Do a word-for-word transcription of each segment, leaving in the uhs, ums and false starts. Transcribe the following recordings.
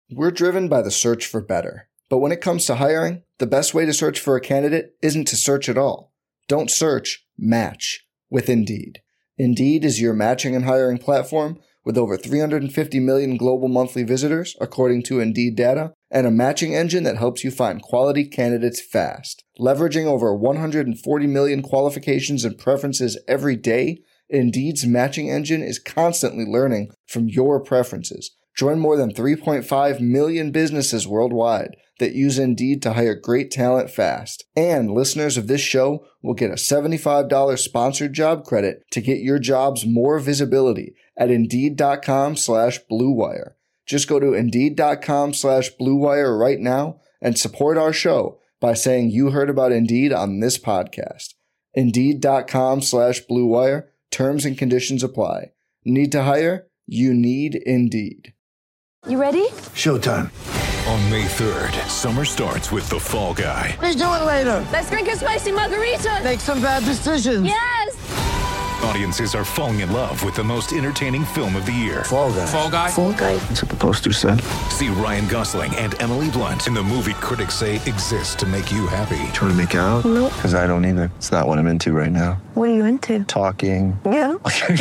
We're driven by the search for better. But when it comes to hiring, the best way to search for a candidate isn't to search at all. Don't search, match with Indeed. Indeed is your matching and hiring platform with over three hundred fifty million global monthly visitors, according to Indeed data, and a matching engine that helps you find quality candidates fast. Leveraging over one hundred forty million qualifications and preferences every day, Indeed's matching engine is constantly learning from your preferences. Join more than three point five million businesses worldwide that use Indeed to hire great talent fast. And listeners of this show will get a seventy-five dollars sponsored job credit to get your jobs more visibility at Indeed.com slash Blue Wire. Just go to Indeed.com slash Blue Wire right now and support our show by saying you heard about Indeed on this podcast. Indeed.com slash Blue Wire. Terms and conditions apply. Need to hire? You need Indeed. You ready? Showtime. On May third, summer starts with The Fall Guy. Let's do it later. Let's drink a spicy margarita. Make some bad decisions. Yes. Audiences are falling in love with the most entertaining film of the year. Fall Guy. Fall Guy. Fall Guy. That's what the poster said. See Ryan Gosling and Emily Blunt in the movie critics say exists to make you happy. Trying to make it out? Nope. Because I don't either. It's not what I'm into right now. What are you into? Talking. Yeah.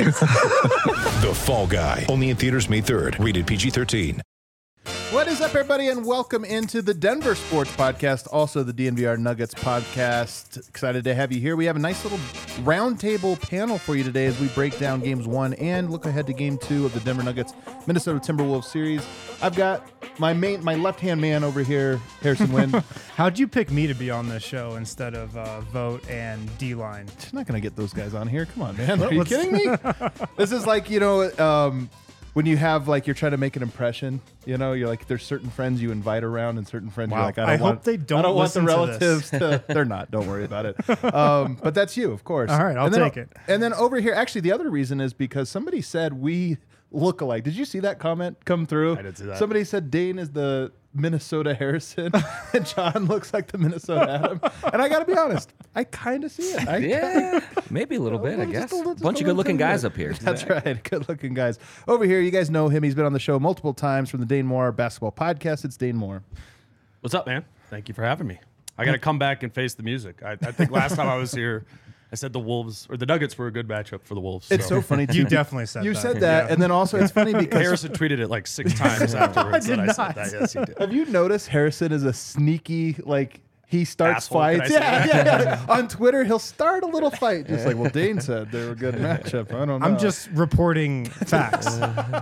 The Fall Guy. Only in theaters May third. Rated P G thirteen. What is up, everybody, and welcome into the Denver Sports Podcast, also the D N V R Nuggets Podcast. Excited to have you here. We have a nice little roundtable panel for you today as we break down games one and look ahead to game two of the Denver Nuggets Minnesota Timberwolves series. I've got my main, my left-hand man over here, Harrison Wind. How'd you pick me to be on this show instead of uh, Vote and D-Line? You're not going to get those guys on here. Come on, man. Are you kidding me? This is like, you know, um, when you have, like, you're trying to make an impression, you know, you're like, there's certain friends you invite around and certain friends Wow. you're like, I don't I want, hope they don't I don't want the listen to relatives this. to, they're not, don't worry about it. Um, but that's you, of course. All right, I'll and then, take it. And then over here, actually, the other reason is because somebody said we look alike. Did you see that comment come through? I did see that. Somebody said Dane is the Minnesota Harrison and John looks like the Minnesota Adam. And I got to be honest, I kind of see it. I Yeah, maybe a little bit, I Just guess. a little- just Bunch a of little good-looking bit. guys up here. That's right. Good-looking guys. Over here, you guys know him. He's been on the show multiple times from the Dane Moore Basketball Podcast. It's Dane Moore. What's up, man? Thank you for having me. I got to come back and face the music. I, I think last time I was here, I said the Wolves, or the Nuggets were a good matchup for the Wolves. It's so funny. You too. definitely said You that. said that, Yeah. and then also it's funny because Harrison tweeted it like six times afterwards. I did that I not. said that. Yes, he did. have you noticed Harrison is a sneaky, like, he starts Asshole, can I fights. say Yeah, that? yeah, yeah. On Twitter, he'll start a little fight. Just like, well, Dane said they were a good matchup. I don't know. I'm just reporting facts.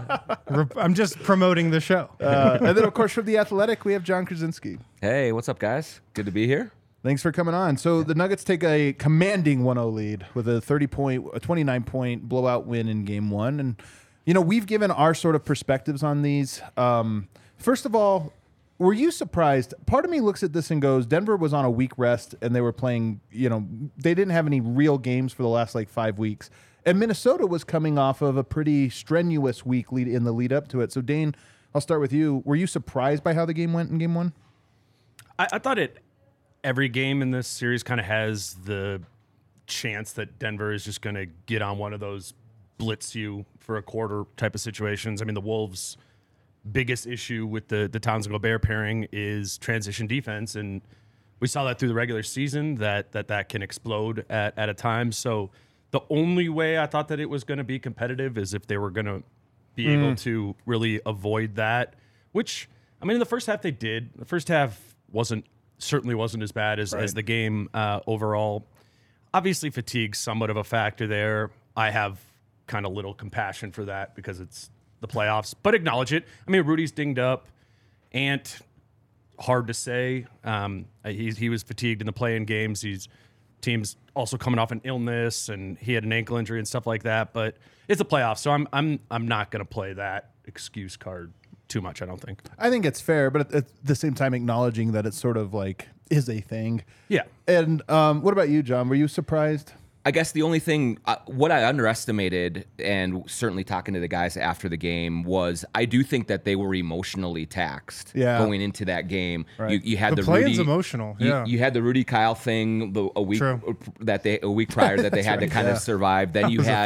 Re- I'm just promoting the show. Uh, and then, of course, from The Athletic, we have John Krasinski. Hey, what's up, guys? Good to be here. Thanks for coming on. So the Nuggets take a commanding one oh lead with a thirty point, a twenty-nine point blowout win in game one. And, you know, we've given our sort of perspectives on these. Um, first of all, were you surprised? Part of me looks at this and goes, Denver was on a week rest and they were playing, you know, they didn't have any real games for the last like five weeks. And Minnesota was coming off of a pretty strenuous week lead in the lead up to it. So, Dane, I'll start with you. Were you surprised by how the game went in game one? I, I thought it. Every game in this series kind of has the chance that Denver is just going to get on one of those blitz you for a quarter type of situations. I mean, the Wolves' biggest issue with the, the Towns and Gobert pairing is transition defense, and we saw that through the regular season, that that, that can explode at, at a time. So the only way I thought that it was going to be competitive is if they were going to be Mm. able to really avoid that, which, I mean, in the first half they did. The first half wasn't certainly wasn't as bad as, Right. as the game uh, overall. Obviously, fatigue's somewhat of a factor there. I have kind of little compassion for that because it's the playoffs, but acknowledge it. I mean, Rudy's dinged up. Ant, hard to say. Um, he, he was fatigued in the play-in games. He's team's also coming off an illness, and he had an ankle injury and stuff like that. But it's a playoff, so I'm I'm I'm not going to play that excuse card too much, I don't think. I think it's fair, but at, at the same time, acknowledging that it's sort of like is a thing. Yeah. And um, what about you, John? Were you surprised? I guess the only thing, uh, what I underestimated, and certainly talking to the guys after the game, was I do think that they were emotionally taxed Yeah. going into that game. Right. You, you had The the, play-in's Rudy, emotional, You, yeah. you had the Rudy Kyle thing the, a week True. that they a week prior that they had to right, kind yeah. of survive. Then you was a had thing.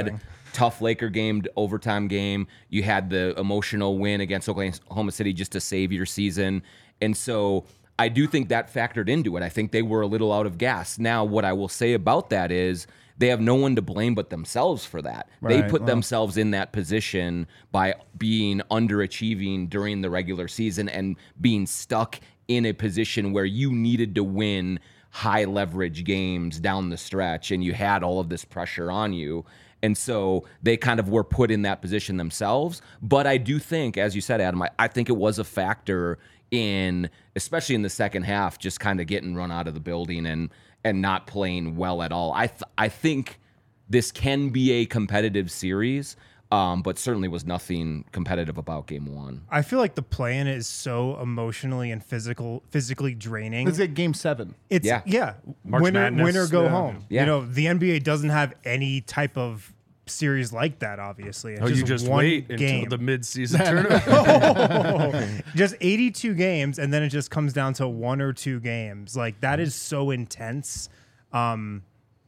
tough Laker game, overtime game. You had the emotional win against Oklahoma City just to save your season. And so I do think that factored into it. I think they were a little out of gas. Now, what I will say about that is they have no one to blame but themselves for that. Right, They put well. themselves in that position by being underachieving during the regular season and being stuck in a position where you needed to win high leverage games down the stretch and you had all of this pressure on you. And so they kind of were put in that position themselves. But I do think, as you said, Adam, I, I think it was a factor in, especially in the second half, just kind of getting run out of the building and and not playing well at all. I th- I think this can be a competitive series, um, but certainly was nothing competitive about game one. I feel like the play-in is so emotionally and physical, physically draining. It's like game seven. It's Yeah. yeah, March winner Madness, winner go yeah. home. Yeah. You know, the N B A doesn't have any type of series like that. Obviously, it's Oh, you just one wait game. until the mid-season tournament. Just eighty-two games, and then it just comes down to one or two games. Like that is so intense. Um,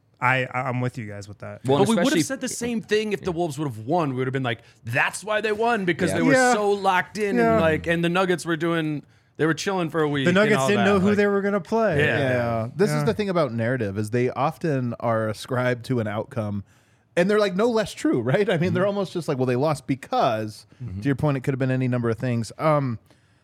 I I'm with you guys with that. Well, But we would especially- have said the same thing if the Wolves would have won. We would have been like, "That's why they won because Yeah. they were Yeah. so locked in." Yeah. And like, and the Nuggets were doing, they were chilling for a week. The and Nuggets all didn't that. know who Like, they were gonna play. Yeah. Yeah. This is Yeah. the thing about narrative is they often are ascribed to an outcome and they're like no less true, right? I mean, they're almost just like, well, they lost because to your point, it could have been any number of things. Um,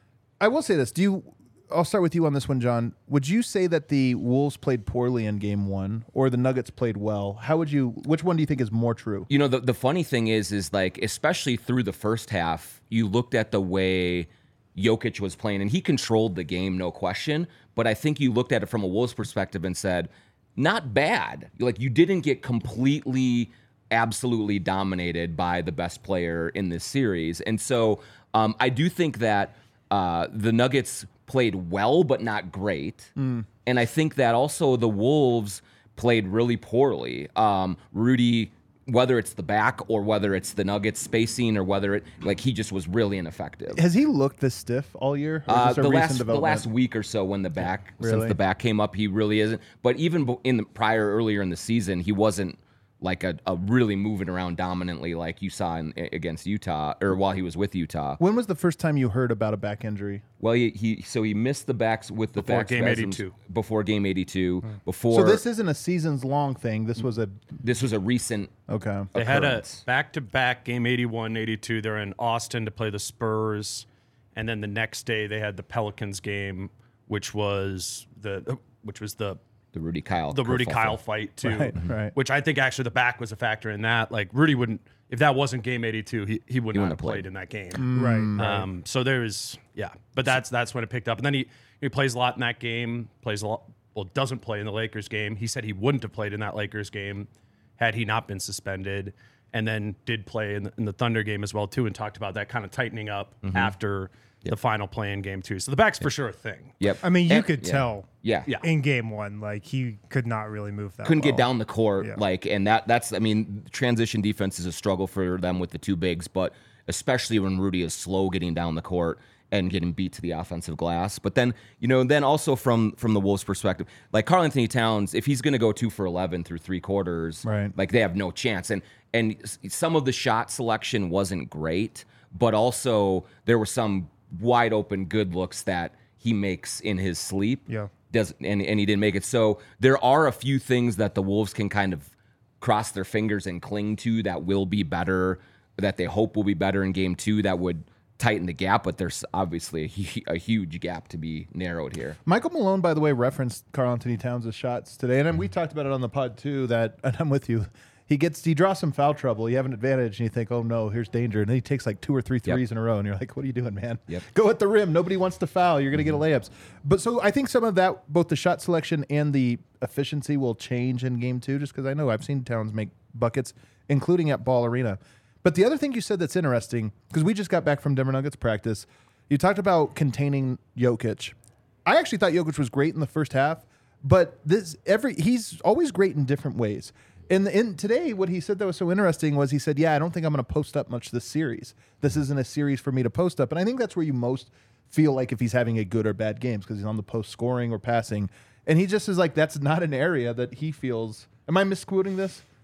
I will say this. Do you I'll start with you on this one, John. Would you say that the Wolves played poorly in game one or the Nuggets played well? How would you which one do you think is more true? You know, the, the funny thing is, is like, especially through the first half, you looked at the way Jokic was playing, and he controlled the game, no question. But I think you looked at it from a Wolves perspective and said, not bad. Like, you didn't get completely, absolutely dominated by the best player in this series. And so um, I do think that uh, the Nuggets played well, but not great. And I think that also the Wolves played really poorly. Um, Rudy, whether it's the back or whether it's the Nuggets spacing or whether it, like, he just was really ineffective. Has he looked this stiff all year? Or is Uh, this a the recent last the development? last week or so when the back Really? since the back came up, he really isn't. But even bo- in the prior earlier in the season, he wasn't like a, a really moving around dominantly like you saw in, against Utah or while he was with Utah. When was the first time you heard about a back injury? Well, he, he so he missed the backs with the Before back game spasms eighty-two. Before game eighty-two. Before So this isn't a seasons long thing. This was a this was a recent okay. They had a occurrence. back-to-back game eighty-one, eighty-two. They're in Austin to play the Spurs, and then the next day they had the Pelicans game, which was the which was the the Rudy Kyle the Rudy kerfuffle. Kyle fight too. Right, right. Which I think actually the back was a factor in that. Like Rudy wouldn't, if that wasn't game eighty-two, he, he would not wouldn't have have played. played in that game. Mm. Right. right. Um, so there's yeah, but that's that's when it picked up, and then he he plays a lot in that game. Plays a lot. Well, doesn't play in the Lakers game. He said he wouldn't have played in that Lakers game had he not been suspended, and then did play in the, in the Thunder game as well too, and talked about that kind of tightening up after the final play in game two. So the back's for sure a thing. Yep. I mean, you And- could yeah. tell Yeah. Yeah. in game one, like he could not really move that. Couldn't get well. down the court, Yeah. like, and that that's I mean, transition defense is a struggle for them with the two bigs, but especially when Rudy is slow getting down the court and getting beat to the offensive glass. But then, you know, then also from from the Wolves' perspective, like Karl Anthony Towns, if he's going to go two for eleven through three quarters, Right. like they have no chance. And and s- some of the shot selection wasn't great, but also there were some wide open good looks that he makes in his sleep. Yeah. Does and, and he didn't make it. So there are a few things that the Wolves can kind of cross their fingers and cling to that will be better, that they hope will be better in game two, that would tighten the gap. But there's obviously a, hu- a huge gap to be narrowed here. Michael Malone, by the way, referenced Karl Anthony Towns' shots today, and then we talked about it on the pod too. That, and I'm with you. He gets he draws some foul trouble. You have an advantage, and you think, "Oh no, here's danger." And then he takes like two or three Yep. threes in a row, and you're like, "What are you doing, man? Yep. Go at the rim. Nobody wants to foul. You're going to get a layups." But so I think some of that, both the shot selection and the efficiency, will change in game two. Just because I know I've seen Towns make buckets, including at Ball Arena. But the other thing you said that's interesting, because we just got back from Denver Nuggets practice, you talked about containing Jokic. I actually thought Jokic was great in the first half, but this every he's always great in different ways. And in today, what he said that was so interesting was he said, "Yeah, I don't think I'm going to post up much this series. This isn't a series for me to post up." And I think that's where you most feel like if he's having a good or bad games, because he's on the post scoring or passing. And he just is like, that's not an area that he feels. Am I misquoting this?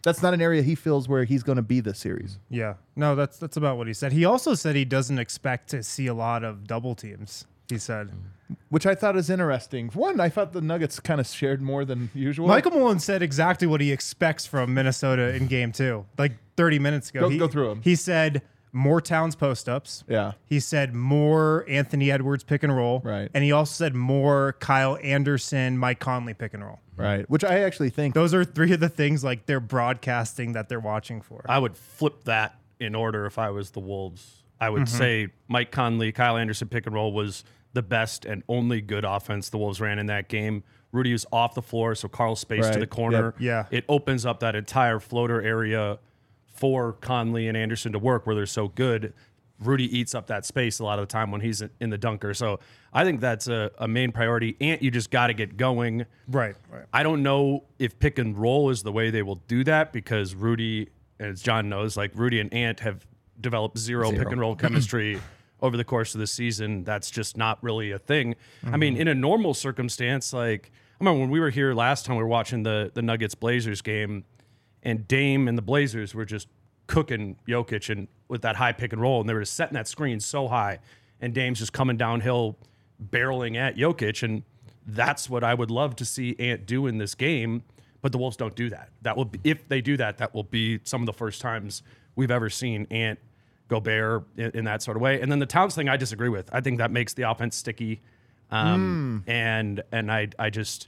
that's not an area he feels where he's going to be this series. Yeah. No, that's that's about what he said. He also said he doesn't expect to see a lot of double teams, he said. Which I thought is interesting. One, I thought the Nuggets kind of shared more than usual. Michael Malone said exactly what he expects from Minnesota in game two, like thirty minutes ago. Go- he, go through 'em. He said more Towns post-ups. Yeah. He said more Anthony Edwards pick and roll. Right. And he also said more Kyle Anderson, Mike Conley pick and roll. Right. Which I actually think Those are three of the things like they're broadcasting that they're watching for. I would flip that in order if I was the Wolves. I would Mhm. say Mike Conley, Kyle Anderson pick and roll was the best and only good offense the Wolves ran in that game. Rudy was off the floor, so Carl space to Right. the corner. Yep. Yeah. It opens up that entire floater area for Conley and Anderson to work where they're so good. Rudy eats up that space a lot of the time when he's in the dunker. So I think that's a, a main priority. Ant, you just got to get going. Right, right. I don't know if pick and roll is the way they will do that because Rudy, as John knows, like Rudy and Ant have developed zero, Zero. pick and roll chemistry over the course of the season. That's just not really a thing. I mean, in a normal circumstance, like I remember when we were here last time, we were watching the the Nuggets Blazers game, and Dame and the Blazers were just cooking Jokic and with that high pick and roll, and they were just setting that screen so high, and Dame's just coming downhill, barreling at Jokic, and that's what I would love to see Ant do in this game. But the Wolves don't do that. That will be, if they do that, that will be some of the first times we've ever seen Ant Gobert in, in that sort of way. And then the Towns thing, I disagree with. I think that makes the offense sticky, um, Hmm. and and I I just.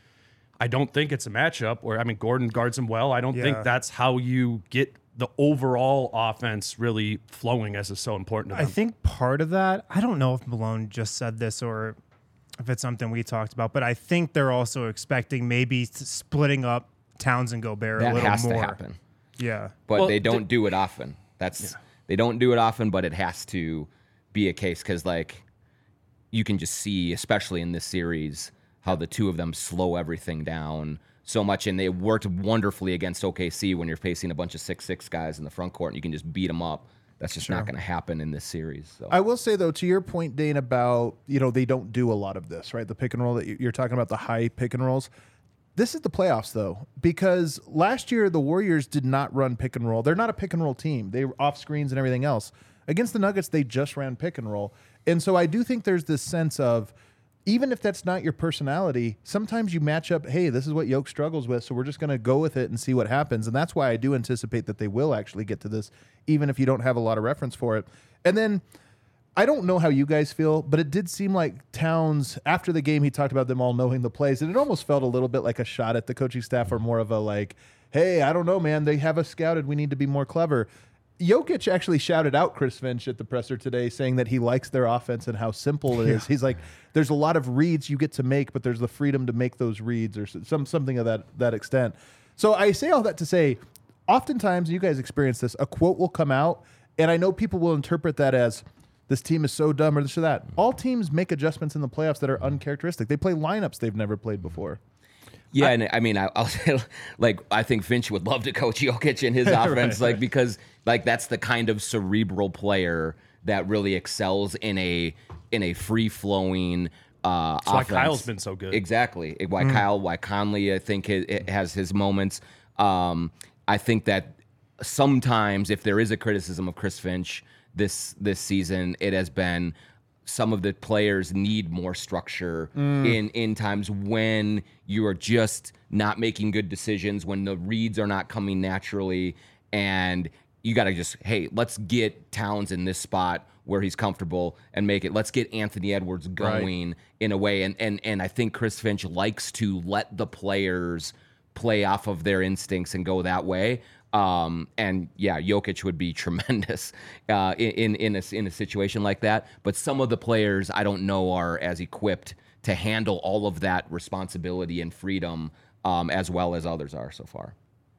I don't think it's a matchup where, I mean, Gordon guards him well. I don't Yeah. think that's how you get the overall offense really flowing, as is so important to I them. think part of that, I don't know if Malone just said this or if it's something we talked about, but I think they're also expecting maybe s- splitting up Towns and Gobert a That little has more. to happen. Yeah. But Well, they don't the- do it often. That's they don't do it often, but it has to be a case because like you can just see, especially in this series, how the two of them slow everything down so much, and they worked wonderfully against O K C when you're facing a bunch of six six guys in the front court and you can just beat them up. That's just not going to happen in this series. So I will say though, to your point, Dane, about you know they don't do a lot of this, right? The pick and roll that you- you're talking about, the high pick and rolls. This is the playoffs though, because last year the Warriors did not run pick and roll. They're not a pick and roll team. They were off screens and everything else. Against the Nuggets, they just ran pick and roll, and so I do think there's this sense of, even if that's not your personality, sometimes you match up, hey, this is what Yoke struggles with, so we're just going to go with it and see what happens. And that's why I do anticipate that they will actually get to this, even if you don't have a lot of reference for it. And then I don't know how you guys feel, but it did seem like Towns, after the game, he talked about them all knowing the plays, and it almost felt a little bit like a shot at the coaching staff, or more of a like, hey, I don't know, man, they have us scouted, we need to be more clever. Jokic actually shouted out Chris Finch at the presser today, saying that he likes their offense and how simple it is. He's like, there's a lot of reads you get to make, but there's the freedom to make those reads, or some something of that that extent. So I say all that to say, oftentimes, you guys experience this, a quote will come out, and I know people will interpret that as, this team is so dumb or this or that. All teams make adjustments in the playoffs that are uncharacteristic. They play lineups they've never played before. yeah, I, and I mean, I, I'll say, like, I think Finch would love to coach Jokic in his offense, Right, like right. because like that's the kind of cerebral player that really excels in a in a free flowing. Uh, That's why offense. Kyle's been so good. Exactly. Why Kyle, why Conley, I think it, it has his moments. Um, I think that sometimes, if there is a criticism of Chris Finch this this season, it has been some of the players need more structure in in times when you are just not making good decisions, when the reads are not coming naturally, and you got to just, hey, let's get Towns in this spot where he's comfortable and make it. Let's get Anthony Edwards going in a way. And and and I think Chris Finch likes to let the players play off of their instincts and go that way. Um, and yeah, Jokic would be tremendous uh, in in a, in a situation like that. But some of the players I don't know are as equipped to handle all of that responsibility and freedom um, as well as others are so far.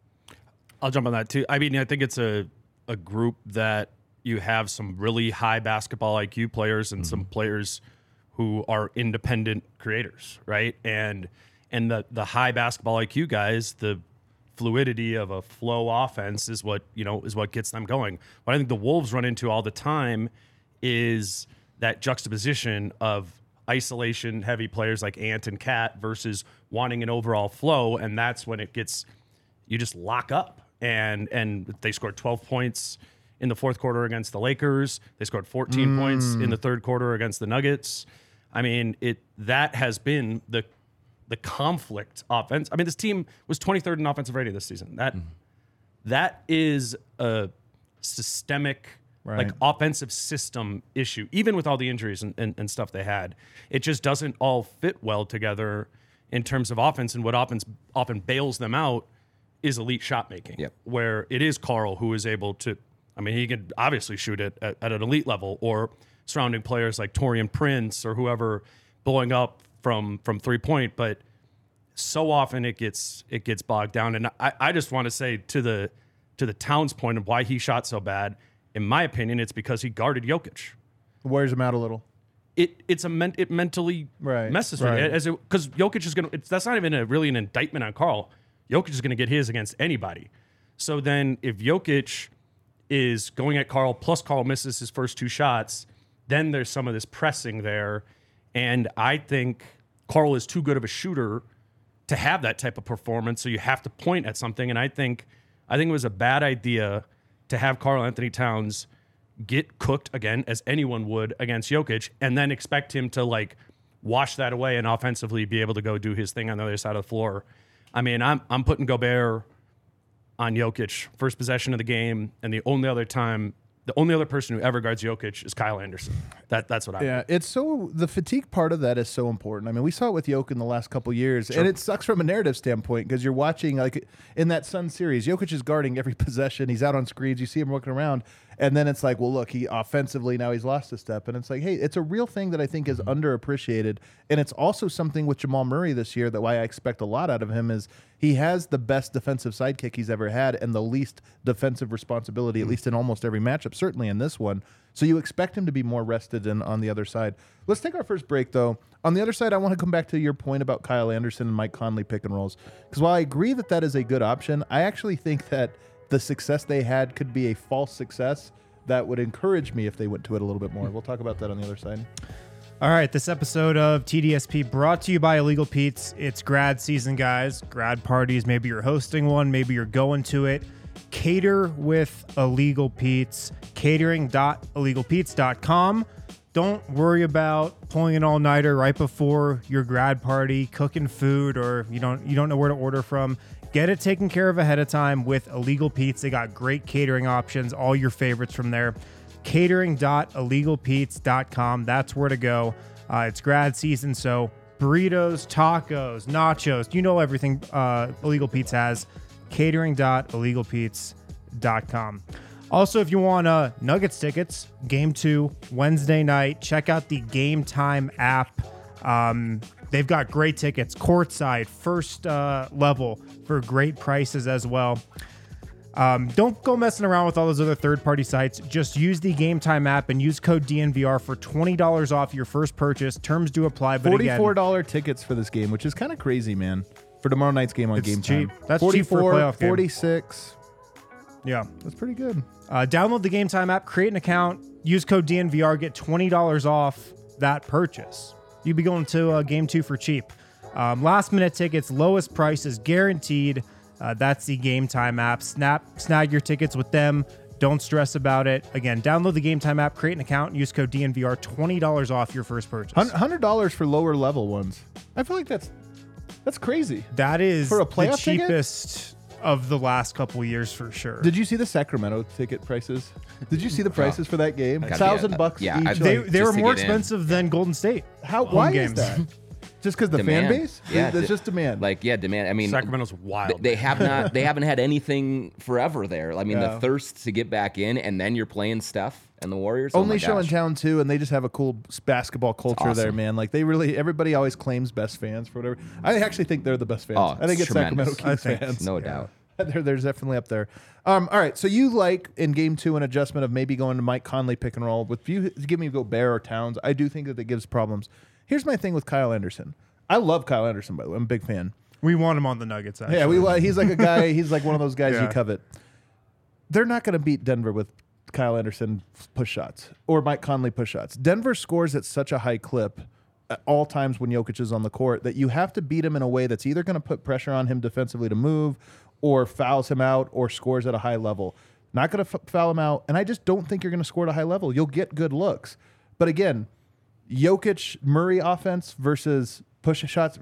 I'll jump on that too. I mean, I think it's a a group that you have some really high basketball I Q players and some players who are independent creators, right? And and the the high basketball I Q guys, the fluidity of a flow offense is what, you know, is what gets them going. What I think the Wolves run into all the time is that juxtaposition of isolation heavy players like Ant and Cat versus wanting an overall flow, and that's when it gets you just lock up. And and they scored twelve points in the fourth quarter against the Lakers. They scored fourteen mm. points in the third quarter against the Nuggets. I mean, it that has been the the conflict offense. I mean, this team was twenty-third in offensive rating this season. That mm. that is a systemic, right. like offensive system issue, even with all the injuries and, and, and stuff they had. It just doesn't all fit well together in terms of offense, and what offense often bails them out is elite shot making, yep. where it is Karl who is able to, I mean, he could obviously shoot it at, at an elite level, or surrounding players like Taurean Prince or whoever blowing up from from three point, but so often it gets it gets bogged down. And I, I just want to say to the to the Towns point of why he shot so bad, in my opinion, it's because he guarded Jokic. Wears him out a little. It it's a men, it mentally right. messes with right. it, as because Jokic is gonna. It's, that's not even a, really an indictment on Karl. Jokic is going to get his against anybody. So then, if Jokic is going at Karl, plus Karl misses his first two shots, then there's some of this pressing there, and I think Karl is too good of a shooter to have that type of performance. So you have to point at something, and I think I think it was a bad idea to have Karl Anthony Towns get cooked again, as anyone would against Jokic, and then expect him to like wash that away and offensively be able to go do his thing on the other side of the floor. I mean, I'm I'm putting Gobert on Jokic first possession of the game, and the only other time, the only other person who ever guards Jokic is Kyle Anderson. That that's what I. Yeah, it's so the fatigue part of that is so important. I mean, we saw it with Jokic in the last couple of years, sure. and it sucks from a narrative standpoint because you're watching like in that Sun series, Jokic is guarding every possession. He's out on screens. You see him looking around, and then it's like, well, look, he offensively now he's lost a step, and it's like, hey, it's a real thing that I think is underappreciated, and it's also something with Jamal Murray this year that why I expect a lot out of him is he has the best defensive sidekick he's ever had and the least defensive responsibility, at least in almost every matchup, certainly in this one. So you expect him to be more rested than on the other side. Let's take our first break, though. On the other side, I want to come back to your point about Kyle Anderson and Mike Conley pick and rolls. Because while I agree that that is a good option, I actually think that the success they had could be a false success that would encourage me if they went to it a little bit more. We'll talk about that on the other side. All right, this episode of T D S P brought to you by Illegal Pete's. It's grad season, guys. Grad parties, maybe you're hosting one, maybe you're going to it. Cater with Illegal Pete's, catering dot illegal pete's dot com. Don't worry about pulling an all-nighter right before your grad party, cooking food, or you don't you don't know where to order from. Get it taken care of ahead of time with Illegal Pete's. They got great catering options, all your favorites from there. catering dot illegal pete's dot com. That's where to go. Uh, it's grad season, so burritos, tacos, nachos, you know everything uh, Illegal Pete's has. catering dot illegal pete's dot com. Also, if you want uh, Nuggets tickets, game two, Wednesday night, check out the Game Time app. Um, they've got great tickets, courtside, first uh, level for great prices as well. Um, don't go messing around with all those other third-party sites. Just use the Game Time app and use code D N V R for twenty dollars off your first purchase. Terms do apply. But forty-four dollars again, tickets for this game, which is kind of crazy, man. For tomorrow night's game on it's Game cheap. Time. That's cheap for a playoff game. forty-six. Yeah. That's pretty good. Uh, download the Game Time app, create an account, use code D N V R, get twenty dollars off that purchase. You'd be going to uh, game two for cheap. Um, last minute tickets, lowest prices guaranteed. Uh, that's the Game Time app. Snap, snag your tickets with them. Don't stress about it. Again, download the Game Time app, create an account, and use code D N V R, twenty dollars off your first purchase. one hundred dollars for lower level ones. I feel like that's that's crazy. That is for a playoff the cheapest ticket? Of the last couple years for sure. Did you see the Sacramento ticket prices? Did you see the prices oh, for that game? A thousand bucks yeah, each. I, they like, they were more in. expensive than Golden State. How? home Why games. is that? Just because the demand. fan base? Yeah, There's d- just demand. Like, yeah, demand. I mean, Sacramento's wild. Th- they have not. They haven't had anything forever there. I mean, Yeah. the thirst to get back in, and then you're playing Steph and the Warriors. Only oh my show in gosh. town too, and they just have a cool basketball culture awesome. there, man. Like they really, everybody always claims best fans for whatever. I actually think they're the best fans. Oh, I think it's it's Sacramento tremendous. Kings I think, fans. no doubt. They're, they're definitely up there. Um, all right, so you like in game two an adjustment of maybe going to Mike Conley pick and roll. With you, give me Gobert or Towns. I do think that that gives problems. Here's my thing with Kyle Anderson. I love Kyle Anderson, by the way. I'm a big fan. We want him on the Nuggets, actually. Yeah, we li- he's like a guy. He's like one of those guys Yeah. you covet. They're not going to beat Denver with Kyle Anderson push shots or Mike Conley push shots. Denver scores at such a high clip at all times when Jokic is on the court, that you have to beat him in a way that's either going to put pressure on him defensively to move or fouls him out or scores at a high level. Not going to f- foul him out, and I just don't think you're going to score at a high level. You'll get good looks. But again, Jokic Murray offense versus push shots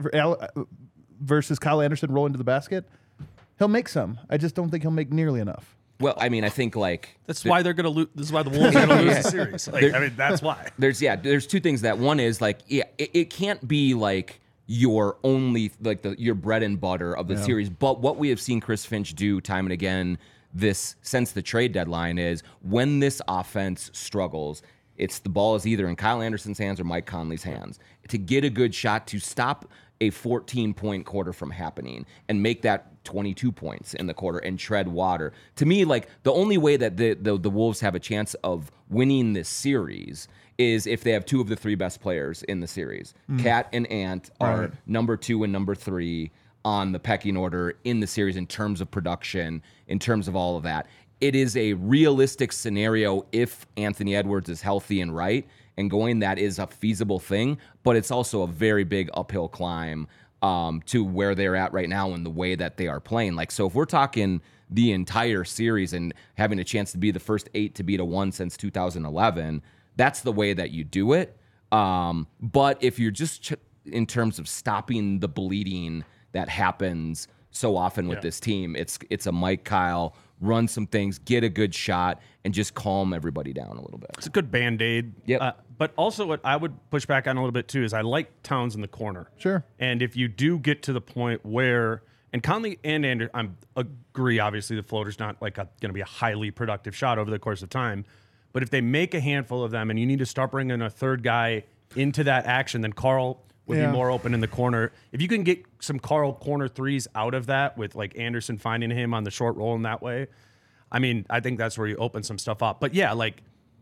versus Kyle Anderson rolling to the basket, he'll make some. I just don't think he'll make nearly enough. Well, I mean, I think like that's the, why they're gonna lose. This is why the Wolves are gonna lose the series. Like, there, I mean, that's why. There's yeah, there's two things. That one is like yeah, it, it can't be like your only like the your bread and butter of the yeah. series. But what we have seen Chris Finch do time and again this since the trade deadline is when this offense struggles, it's the ball is either in Kyle Anderson's hands or Mike Conley's hands to get a good shot to stop a fourteen-point quarter from happening and make that twenty-two points in the quarter and tread water. To me, like the only way that the, the the Wolves have a chance of winning this series is if they have two of the three best players in the series. Mm. Cat and Ant are right. number two and number three on the pecking order in the series in terms of production, in terms of all of that. It is a realistic scenario if Anthony Edwards is healthy and right and going, that is a feasible thing, but it's also a very big uphill climb um, to where they're at right now and the way that they are playing. Like, so if we're talking the entire series and having a chance to be the first eight to beat a one since two thousand eleven, that's the way that you do it. Um, but if you're just ch- in terms of stopping the bleeding that happens so often with yeah. this team, it's it's a Mike Kyle, run some things, get a good shot, and just calm everybody down a little bit. It's a good Band-Aid. Yep. Uh, but also what I would push back on a little bit too is I like Towns in the corner. Sure. And if you do get to the point where, and Conley and Anderson, I agree, obviously the floater's not like going to be a highly productive shot over the course of time, but if they make a handful of them and you need to start bringing a third guy into that action, then Carl would yeah. be more open in the corner. If you can get some Carl corner threes out of that with like Anderson finding him on the short roll in that way, I mean, I think that's where you open some stuff up. But yeah, like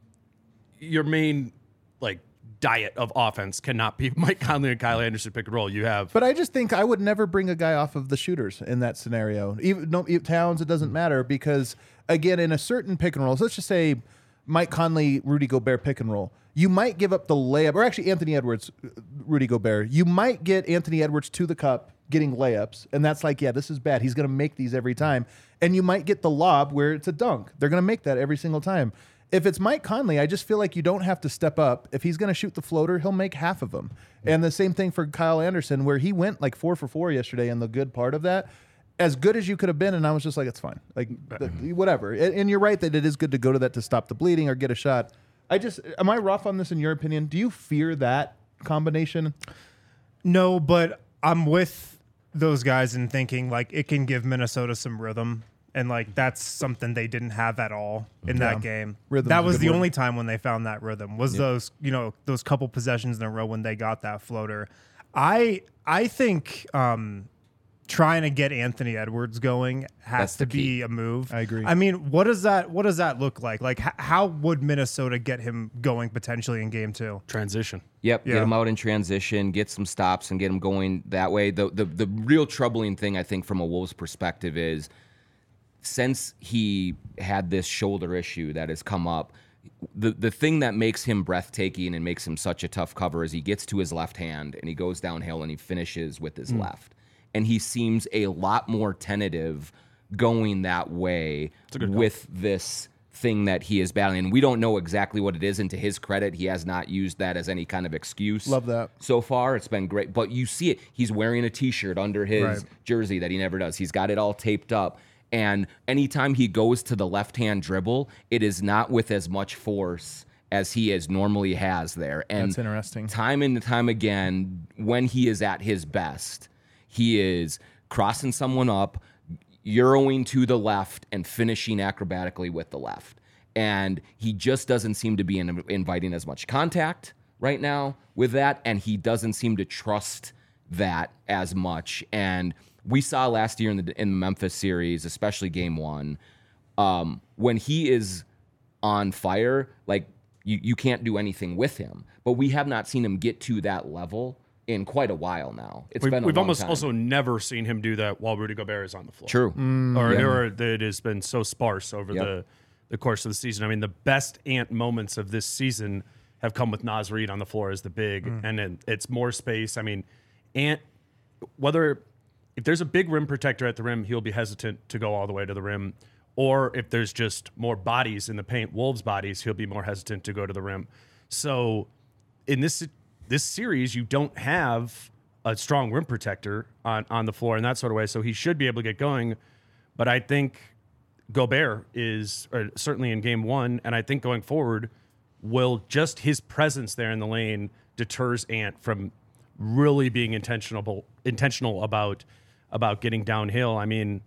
your main like diet of offense cannot be Mike Conley and Kyle Anderson pick and roll. You have, but I just think I would never bring a guy off of the shooters in that scenario. Even no Towns, it doesn't matter because again, in a certain pick and rolls, let's just say Mike Conley, Rudy Gobert pick and roll, you might give up the layup, or actually Anthony Edwards, Rudy Gobert. You might get Anthony Edwards to the cup getting layups, and that's like, yeah, this is bad. He's going to make these every time. And you might get the lob where it's a dunk. They're going to make that every single time. If it's Mike Conley, I just feel like you don't have to step up. If he's going to shoot the floater, he'll make half of them. And the same thing for Kyle Anderson, where he went like four for four yesterday, and the good part of that, as good as you could have been, and I was just like, it's fine. Like, the, whatever. And, and you're right that it is good to go to that to stop the bleeding or get a shot. I just, am I rough on this in your opinion? Do you fear that combination? No, but I'm with those guys in thinking like it can give Minnesota some rhythm. And like that's something they didn't have at all in yeah. that game. Rhythm's that was the word. Only time when they found that rhythm was yeah. those, you know, those couple possessions in a row when they got that floater. I I think um, trying to get Anthony Edwards going has that's to be a move. I agree. I mean, what does that what does that look like? Like, h- how would Minnesota get him going potentially in game two? Transition. Yep, yeah. get him out in transition, get some stops, and get him going that way. The the the real troubling thing I think from a Wolves perspective is, since he had this shoulder issue that has come up, the the thing that makes him breathtaking and makes him such a tough cover is he gets to his left hand and he goes downhill and he finishes with his mm. left. And he seems a lot more tentative going that way with this thing that he is battling. And we don't know exactly what it is, and to his credit, he has not used that as any kind of excuse. Love that. So far, it's been great. But you see it. He's wearing a T-shirt under his right. jersey that he never does. He's got it all taped up. And anytime he goes to the left-hand dribble, it is not with as much force as he is normally has there. And that's interesting. Time and time again, when he is at his best, he is crossing someone up, Euroing to the left, and finishing acrobatically with the left. And he just doesn't seem to be in, inviting as much contact right now with that, and he doesn't seem to trust that as much. And we saw last year in the in the Memphis series, especially game one, um, when he is on fire, like you, you can't do anything with him. But we have not seen him get to that level in quite a while now. It's we've, been a We've long almost time. also never seen him do that while Rudy Gobert is on the floor. True. Mm, or, yeah. or it has been so sparse over yep. the, the course of the season. I mean, the best Ant moments of this season have come with Naz Reid on the floor as the big, mm. and then it's more space. I mean, Ant, whether if there's a big rim protector at the rim, he'll be hesitant to go all the way to the rim. Or if there's just more bodies in the paint, Wolves bodies, he'll be more hesitant to go to the rim. So in this this series, you don't have a strong rim protector on, on the floor in that sort of way. So he should be able to get going. But I think Gobert is or certainly in game one, and I think going forward, will just his presence there in the lane deters Ant from really being intentional intentional about about getting downhill. I mean,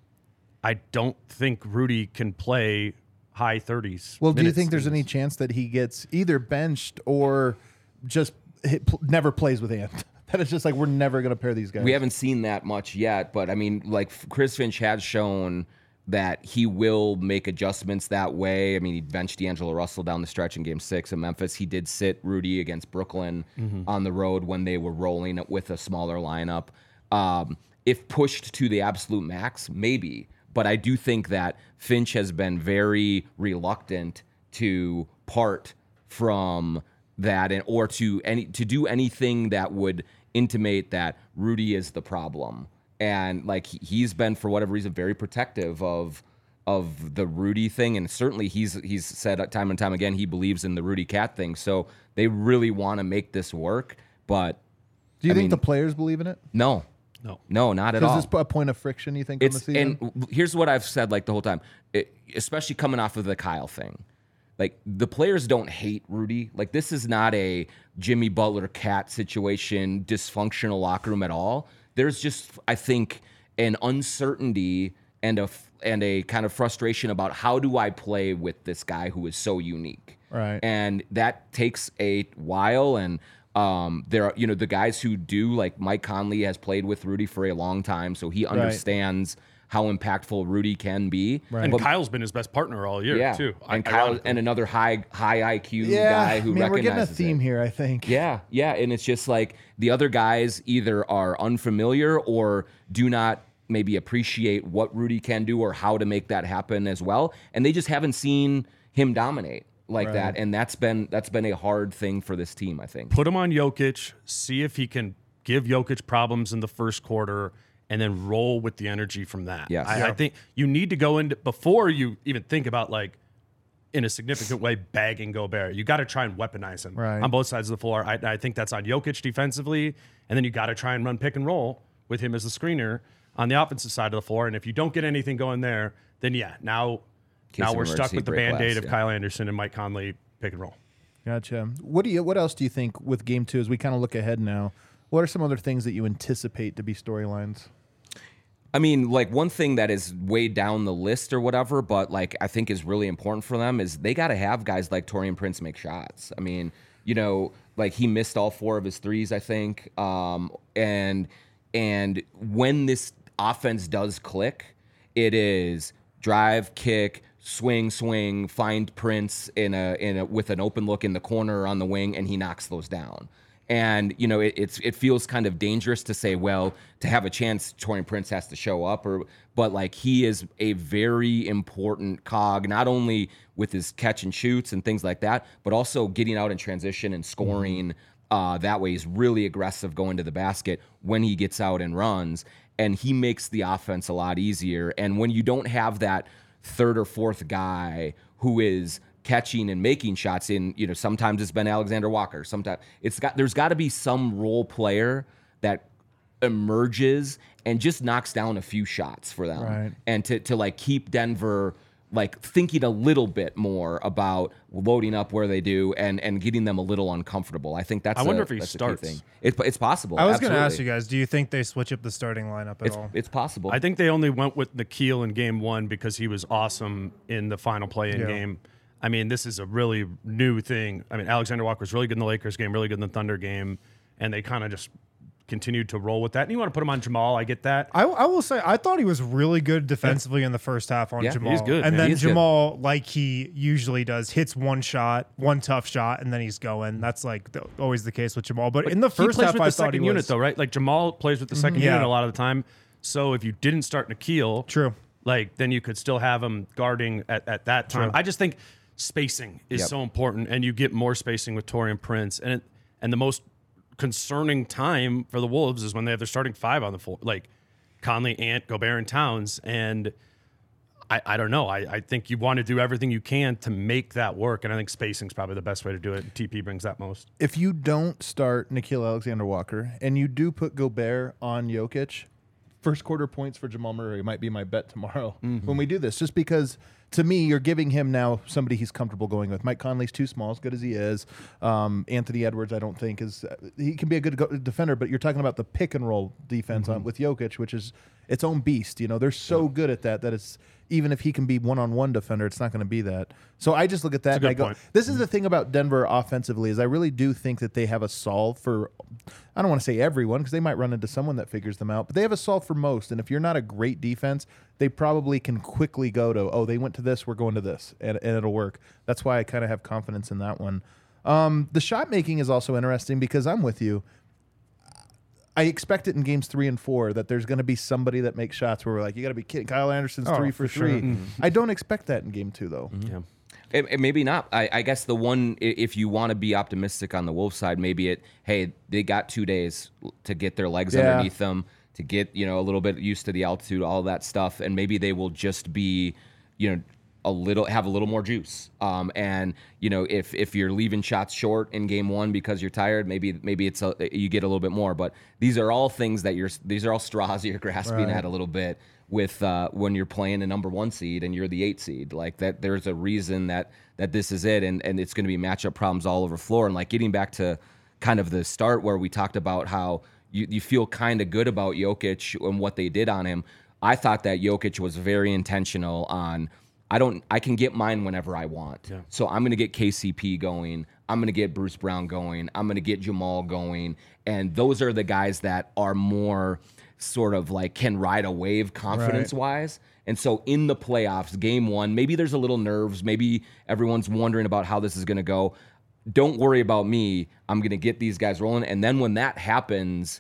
I don't think Rudy can play high thirties. Well, do you think there's any chance that he gets either benched or just hit, pl- never plays with Ant? That it's just like, we're never going to pair these guys. We haven't seen that much yet, but I mean, like Chris Finch has shown that he will make adjustments that way. I mean, he benched D'Angelo Russell down the stretch in game six in Memphis. He did sit Rudy against Brooklyn mm-hmm. on the road when they were rolling with a smaller lineup. Um, if pushed to the absolute max, maybe. But I do think that Finch has been very reluctant to part from that, and or to any to do anything that would intimate that Rudy is the problem. And like he's been, for whatever reason, very protective of of the Rudy thing, and certainly he's he's said time and time again he believes in the Rudy Cat thing. So they really want to make this work. But do you I think mean, the players believe in it? No. No, no, not at so all. Is this a point of friction, you think, it's, on the season? And here's what I've said like the whole time, it, especially coming off of the Kyle thing. Like, the players don't hate Rudy. Like, this is not a Jimmy Butler Cat situation, dysfunctional locker room at all. There's just, I think, an uncertainty and a and a kind of frustration about how do I play with this guy who is so unique. Right. And that takes a while, and Um, there are, you know, the guys who do, like Mike Conley has played with Rudy for a long time, so he understands right. how impactful Rudy can be. Right. And but, Kyle's been his best partner all year, yeah. too. And Kyle, and another high high I Q yeah, guy who man, recognizes we're getting a theme it. here, I think. Yeah, yeah, and it's just like the other guys either are unfamiliar or do not maybe appreciate what Rudy can do or how to make that happen as well, and they just haven't seen him dominate like right. that, and that's been that's been a hard thing for this team, I think. Put him on Jokic, see if he can give Jokic problems in the first quarter, and then roll with the energy from that. Yes. I, Yeah. I think you need to go into, before you even think about, like, in a significant way, bagging Gobert, you got to try and weaponize him right. on both sides of the floor. I, I think that's on Jokic defensively, and then you got to try and run pick and roll with him as the screener on the offensive side of the floor. And if you don't get anything going there, then yeah, now Case now we're stuck with the break Band-Aid glass, of yeah. Kyle Anderson and Mike Conley pick and roll. Gotcha. What do you? What else do you think with game two as we kind of look ahead now? What are some other things that you anticipate to be storylines? I mean, like, one thing that is way down the list or whatever, but like I think is really important for them is they got to have guys like Taurean Prince make shots. I mean, you know, like he missed all four of his threes, I think. Um, and and when this offense does click, it is drive, kick, swing, swing, find Prince in a in a with an open look in the corner or on the wing, and he knocks those down. And, you know, it, it's it feels kind of dangerous to say, well, to have a chance, Taurean Prince has to show up. or But, like, he is a very important cog, not only with his catch and shoots and things like that, but also getting out in transition and scoring. Uh, that way he's really aggressive going to the basket when he gets out and runs. And he makes the offense a lot easier. And when you don't have that third or fourth guy who is catching and making shots in, you know, sometimes it's been Alexander Walker. Sometimes it's got, there's got to be some role player that emerges and just knocks down a few shots for them. Right. And to, to like keep Denver like thinking a little bit more about loading up where they do and, and getting them a little uncomfortable. I think that's I wonder a, if he that's starts. A key thing. It, it's possible. I was going to absolutely. ask you guys, do you think they switch up the starting lineup at It's, all? it's possible. I think they only went with Nikhil in game one because he was awesome in the final play-in Yeah. game. I mean, this is a really new thing. I mean, Alexander Walker was really good in the Lakers game, really good in the Thunder game, and they kind of just continued to roll with that. And you want to put him on Jamal, I get that. I, I will say, I thought he was really good defensively yeah. in the first half on yeah, Jamal. He's good. And man. then He's Jamal, good. like he usually does, hits one shot, one tough shot, and then he's going. That's like the, always the case with Jamal. But, but in the first he plays half, with I the thought second he unit, was, though, right? Like Jamal plays with the second Mm-hmm. Yeah. unit a lot of the time. So if you didn't start Nikhil, True. like then you could still have him guarding at, at that time. True. I just think spacing is Yep. so important, and you get more spacing with Taurean Prince. And it, and the most concerning time for the Wolves is when they have their starting five on the floor, like Conley, Ant, Gobert, and Towns. And I, I don't know. I, I think you want to do everything you can to make that work, and I think spacing is probably the best way to do it. T P brings that most. If you don't start Nickeil Alexander-Walker and you do put Gobert on Jokic, first quarter points for Jamal Murray might be my bet tomorrow Mm-hmm. when we do this, just because to me, you're giving him now somebody he's comfortable going with. Mike Conley's too small, as good as he is. Um, Anthony Edwards, I don't think is he can be a good go- defender, but you're talking about the pick and roll defense Mm-hmm. on, with Jokic, which is its own beast. You know, they're so good at that that it's even if he can be one on one defender, it's not going to be that. So I just look at that and good I go, point. this is the thing about Denver offensively is I really do think that they have a solve for, I don't want to say everyone because they might run into someone that figures them out, but they have a solve for most. And if you're not a great defense, they probably can quickly go to, oh, they went to this, we're going to this, and, and it'll work. That's why I kind of have confidence in that one. Um, the shot making is also interesting because I'm with you. I expect it in games three and four that there's going to be somebody that makes shots where we're like, you got to be kidding. Kyle Anderson's Oh, three for, for sure. three. Mhm. I don't expect that in game two, though. Yeah. It, it maybe not. I, I guess the one, i- if you want to be optimistic on the Wolves side, maybe it, hey, they got two days to get their legs Yeah. underneath them, to get, you know, a little bit used to the altitude, all that stuff. And maybe they will just be, you know, a little, have a little more juice. Um, and, you know, if, if you're leaving shots short in game one because you're tired, maybe, maybe it's a, you get a little bit more, but these are all things that you're, these are all straws you're grasping Right. at a little bit with, uh, when you're playing a number one seed and you're the eight seed, like that, there's a reason that, that this is it. And, and it's going to be matchup problems all over the floor. And like getting back to kind of the start where we talked about how you, you feel kind of good about Jokic and what they did on him. I thought that Jokic was very intentional on, I don't. I can get mine whenever I want. Yeah. So I'm going to get K C P going. I'm going to get Bruce Brown going. I'm going to get Jamal going. And those are the guys that are more sort of like can ride a wave confidence-wise. And so in the playoffs, game one, maybe there's a little nerves. Maybe everyone's wondering about how this is going to go. Don't worry about me. I'm going to get these guys rolling. And then when that happens,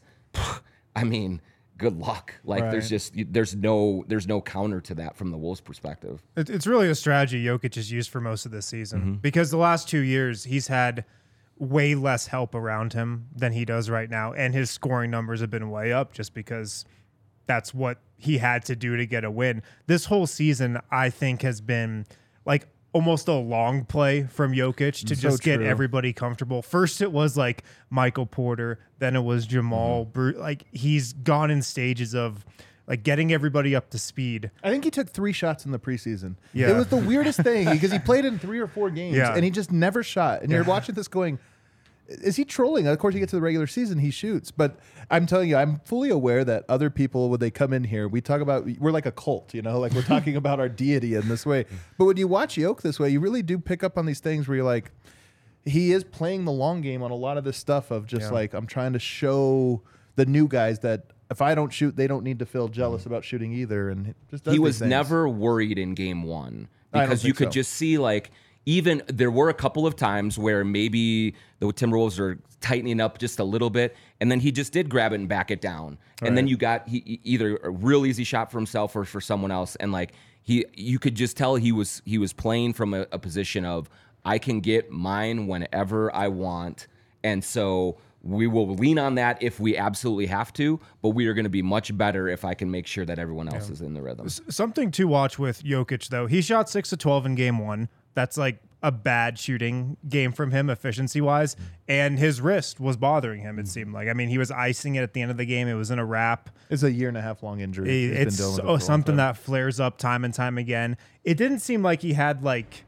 I mean, good luck. Like Right. there's just there's no there's no counter to that from the Wolves' perspective. It, it's really a strategy Jokic has used for most of this season because the last two years he's had way less help around him than he does right now, and his scoring numbers have been way up just because that's what he had to do to get a win. This whole season, I think, has been like almost a long play from Jokic to So just get true. everybody comfortable. First, it was like Michael Porter, then it was Jamal. Bru- like he's gone in stages of like getting everybody up to speed. I think he took three shots in the preseason. Yeah. It was the weirdest thing because he played in three or four games Yeah. and he just never shot. And you're watching this going, is he trolling? Of course, you get to the regular season, he shoots. But I'm telling you, I'm fully aware that other people, when they come in here, we talk about, we're like a cult, you know, like we're talking about our deity in this way. But when you watch Yoke this way, you really do pick up on these things where you're like, he is playing the long game on a lot of this stuff of just Yeah. like, I'm trying to show the new guys that if I don't shoot, they don't need to feel jealous about shooting either. And he just does He these was things. never worried in game one I don't because you think could so. just see like even there were a couple of times where maybe the Timberwolves are tightening up just a little bit, and then he just did grab it and back it down, and then you got he, he- either a real easy shot for himself or for someone else, and like he you could just tell he was he was playing from a, a position of I can get mine whenever I want, and so. We will lean on that if we absolutely have to, but we are going to be much better if I can make sure that everyone else is in the rhythm. Something to watch with Jokic, though. He shot six of twelve in game one. That's like a bad shooting game from him, efficiency-wise. And his wrist was bothering him, it seemed like. I mean, he was icing it at the end of the game. It was in a wrap. It's a year and a half long injury. He's been It's dealing with it so- for a long something time. that flares up time and time again. It didn't seem like he had like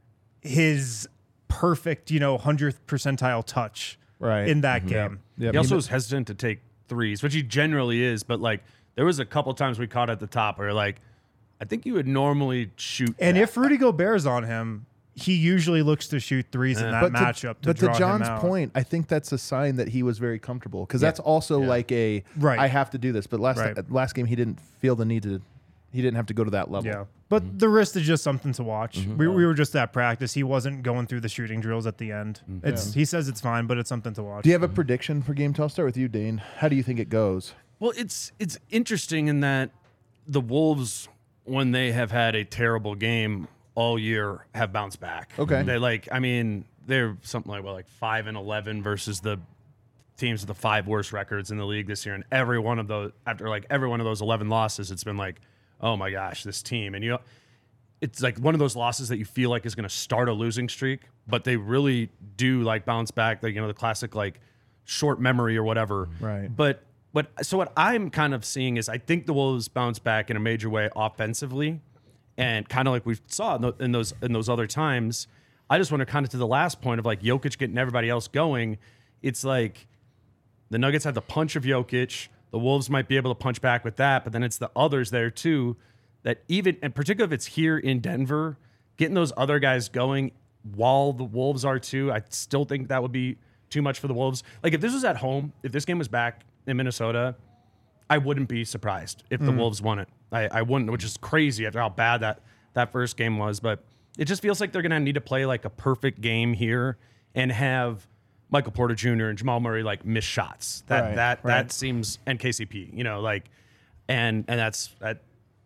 his perfect, you know, hundredth percentile touch Right. in that game. Yep. He also He- was hesitant to take threes, which he generally is, but like there was a couple times we caught at the top where like I think you would normally shoot. And that. if Rudy Gobert's on him, he usually looks to shoot threes in that but matchup to, to, but draw to John's him out. point, I think that's a sign that he was very comfortable because that's also like a Right. I have to do this. But last Right. last game he didn't feel the need to. He didn't have to go to that level. Yeah. But Mm-hmm. the wrist is just something to watch. We, we were just at practice. He wasn't going through the shooting drills at the end. It's He says it's fine, but it's something to watch. Do you have a prediction for game two? I'll start with you, Dane. How do you think it goes? Well, it's it's interesting in that the Wolves, when they have had a terrible game, all year have bounced back. Okay. They like, I mean, they're something like, well, like five and eleven versus the teams with the five worst records in the league this year. And every one of those, after like every one of those eleven losses, it's been like, oh my gosh, this team. And you know, it's like one of those losses that you feel like is going to start a losing streak, but they really do like bounce back. Like, you know, the classic like short memory or whatever. Right. But, but so what I'm kind of seeing is I think the Wolves bounce back in a major way offensively. And kind of like we saw in those in those other times, I just want to kind of to the last point of like Jokic getting everybody else going. It's like the Nuggets have the punch of Jokic. The Wolves might be able to punch back with that, but then it's the others there too that even, and particularly if it's here in Denver, getting those other guys going while the Wolves are too, I still think that would be too much for the Wolves. Like if this was at home, if this game was back in Minnesota, I wouldn't be surprised if the Mm. Wolves won it. I, I wouldn't, which is crazy after how bad that, that first game was. But it just feels like they're going to need to play like a perfect game here and have Michael Porter Junior and Jamal Murray like miss shots. That Right, that right. that seems, and K C P, you know, like, and and that's that.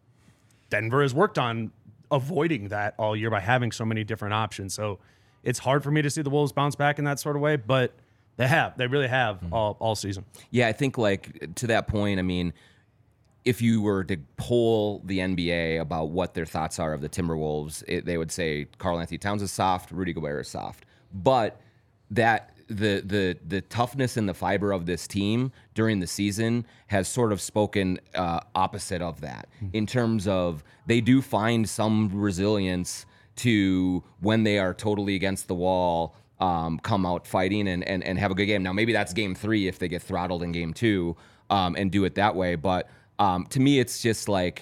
Denver has worked on avoiding that all year by having so many different options. So it's hard for me to see the Wolves bounce back in that sort of way, but they have, they really have all all season. Yeah, I think like to that point, I mean, if you were to poll the N B A about what their thoughts are of the Timberwolves, it, they would say Karl Anthony Towns is soft, Rudy Gobert is soft. But that the the the toughness and the fiber of this team during the season has sort of spoken uh, opposite of that in terms of they do find some resilience to when they are totally against the wall, um, come out fighting and, and and have a good game. Now maybe that's game three if they get throttled in game two um, and do it that way. But um, to me, it's just like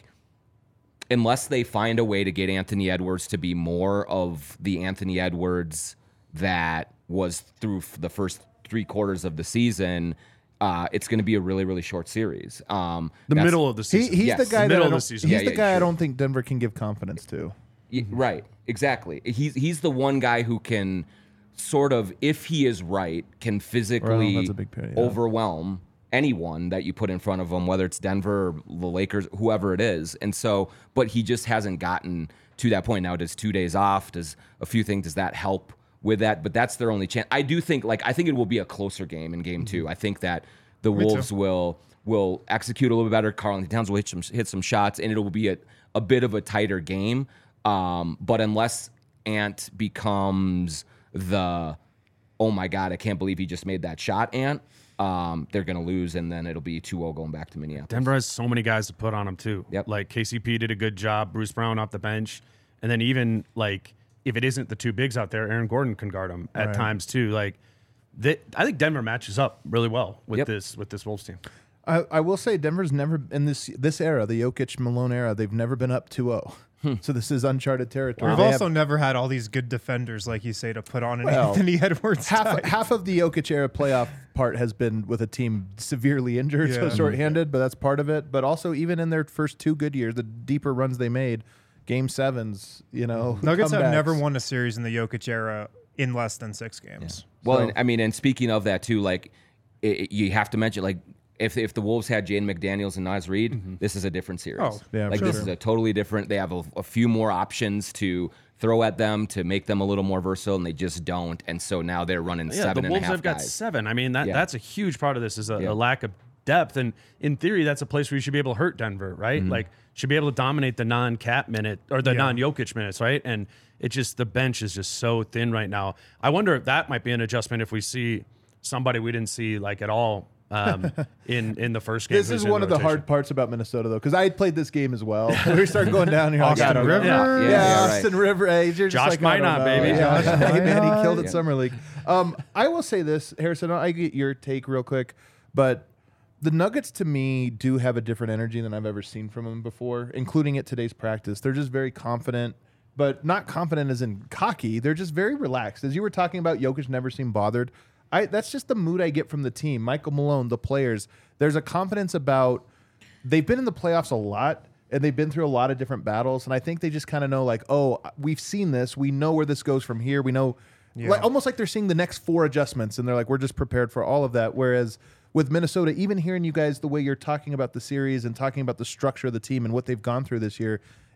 unless they find a way to get Anthony Edwards to be more of the Anthony Edwards that was through f- the first three quarters of the season, uh, it's going to be a really, really short series. Um, The that's- middle of the He, season. he's Yes. the guy The that middle I of the don't, season. he's Yeah, the yeah, guy I sure. don't think Denver can give confidence to. Y- Right, exactly. He's he's the one guy who can sort of, if he is right, can physically Well, that's a big pair, yeah. overwhelm anyone that you put in front of him, whether it's Denver or the Lakers, whoever it is. And so, but he just hasn't gotten to that point. Now, does two days off, does a few things, does that help with that? But that's their only chance. I do think, like, I think it will be a closer game in game two. I think that the Me too. Wolves will will execute a little bit better. Karl Anthony Towns will hit some, hit some shots, and it'll be a, a bit of a tighter game. Um, but unless Ant becomes the, oh my God, I can't believe he just made that shot, Ant, um, they're going to lose, and then it'll be two oh going back to Minneapolis. Denver has so many guys to put on him too. Yep. Like K C P did a good job, Bruce Brown off the bench, and then even like if it isn't the two bigs out there, Aaron Gordon can guard him at Right. times too. Like they, I think Denver matches up really well with Yep. this with this Wolves team. I, I will say Denver's never in this this era, the Jokic Malone era, they've never been up two oh. So this is uncharted territory. We've They also have- never had all these good defenders, like you say, to put on an Well, Anthony Edwards. half type. half of the Jokic era playoff part has been with a team severely injured, so Yeah. shorthanded, but that's part of it. But also, even in their first two good years, the deeper runs they made, game sevens, you know, Nuggets have comebacks. never won a series in the Jokic era in less than six games. Well, So- and, I mean, and speaking of that too, like it, it- you have to mention, like if if the Wolves had Jaden McDaniels and Naz Reid, this is a different series. Oh, yeah, like for this sure. is a totally different. They have a, a few more options to throw at them to make them a little more versatile, and they just don't. And so now they're running Yeah, seven the and a Wolves half have got guys. seven. I mean that Yeah. that's a huge part of this is a, Yeah. a lack of depth, and in theory, that's a place where you should be able to hurt Denver, right? Mm-hmm. Like should be able to dominate the non-cap minute or the Yeah. non-Jokic minutes, right? And it just the bench is just so thin right now. I wonder if that might be an adjustment if we see somebody we didn't see like at all um, in in the first game. This who's is in one of the rotation. hard parts about Minnesota, though, because I had played this game as well. We started going down here. Austin like, I don't know. River? Yeah, Yeah, yeah, right. Austin River. Hey, you're just Josh like, I don't Minot, know. baby. Yeah. Josh Hey, man, he Minot. killed it Yeah. summer league. Um, I will say this, Harrison. I get your take real quick, but the Nuggets to me do have a different energy than I've ever seen from them before, including at today's practice. They're just very confident, but not confident as in cocky. They're just very relaxed. As you were talking about, Jokic never seemed bothered. I, that's just the mood I get from the team. Michael Malone, the players. There's a confidence about they've been in the playoffs a lot and they've been through a lot of different battles. And I think they just kind of know, like, oh, we've seen this. We know where this goes from here. We know, Yeah. like, almost like they're seeing the next four adjustments and they're like, we're just prepared for all of that. Whereas with Minnesota, even hearing you guys the way you're talking about the series and talking about the structure of the team and what they've gone through this year,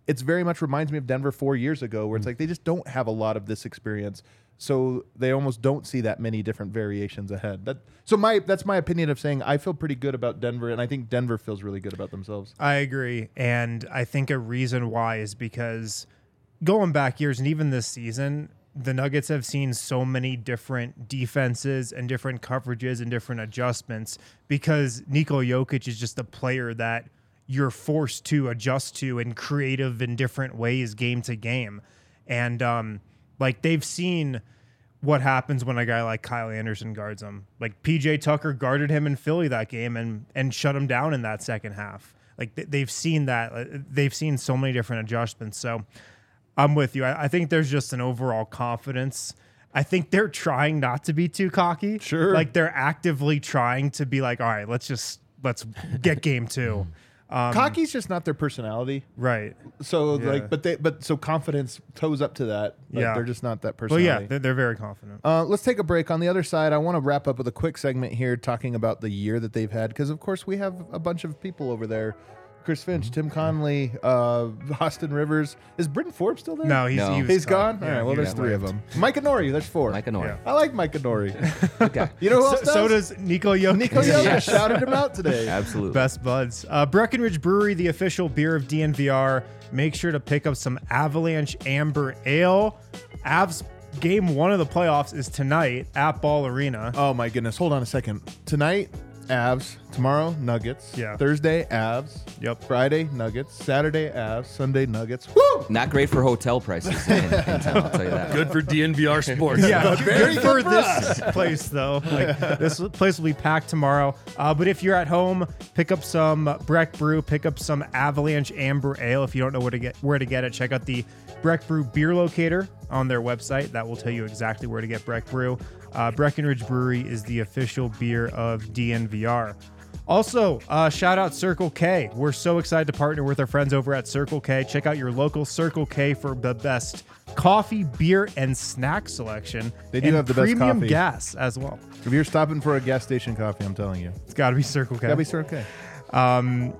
it's very much reminds me of Denver four years ago, where it's like they just don't have a lot of this experience, so they almost don't see that many different variations ahead. That so my that's my opinion of saying I feel pretty good about Denver, and I think Denver feels really good about themselves. I agree, and I think a reason why is because going back years and even this season, the Nuggets have seen so many different defenses and different coverages and different adjustments because Nikola Jokic is just a player that you're forced to adjust to in creative and different ways game to game. And um, like they've seen what happens when a guy like Kyle Anderson guards him. Like P J Tucker guarded him in Philly that game and and shut him down in that second half. Like th- they've seen that. They've seen so many different adjustments. So I'm with you. I, I think there's just an overall confidence. I think they're trying not to be too cocky. Sure. Like they're actively trying to be like, all right, let's just let's get game two. Um, Cocky's just not their personality, right? So Yeah. like, but they, but so confidence toes up to that. Like, Yeah. they're just not that Well, personality. yeah, they're, they're very confident. Uh, let's take a break. On the other side, I want to wrap up with a quick segment here talking about the year that they've had, because of course we have a bunch of people over there. Chris Finch, Tim Conley, uh, Austin Rivers. Is Britton Forbes still there? No, he's No. he was He's gone? Yeah, All right, well, he there's was three of waived. them. Mike Nori, there's four. Mike Nori. Yeah. I like Mike Nori. Okay. You know who So, else does? so does Nico Jokic. Nico Jokic Yes. shouted him out today. Absolutely. Best buds. Uh, Breckenridge Brewery, the official beer of D N V R. Make sure to pick up some Avalanche Amber Ale. Avs game one of the playoffs is tonight at Ball Arena. Oh, my goodness. Hold on a second. Tonight, Avs. Tomorrow, Nuggets. Yeah. Thursday, Avs. Yep. Friday, Nuggets. Saturday, Avs. Sunday, Nuggets. Woo! Not great for hotel prices in, in town, I'll tell you that. Good for D N V R sports. Yeah, very good good for for this place though. Like this place will be packed tomorrow. Uh, but if you're at home, pick up some Breck Brew, pick up some Avalanche Amber Ale. If you don't know where to get where to get it, check out the Breck Brew beer locator on their website. That will tell you exactly where to get Breck Brew. Uh, Breckenridge Brewery is the official beer of D N V R. Also, uh, shout out Circle K. We're so excited to partner with our friends over at Circle K. Check out your local Circle K for the best coffee, beer, and snack selection. They do and have the best premium coffee. gas as well. If you're stopping for a gas station coffee, I'm telling you. It's got to be Circle K. Gotta be Circle K. Um,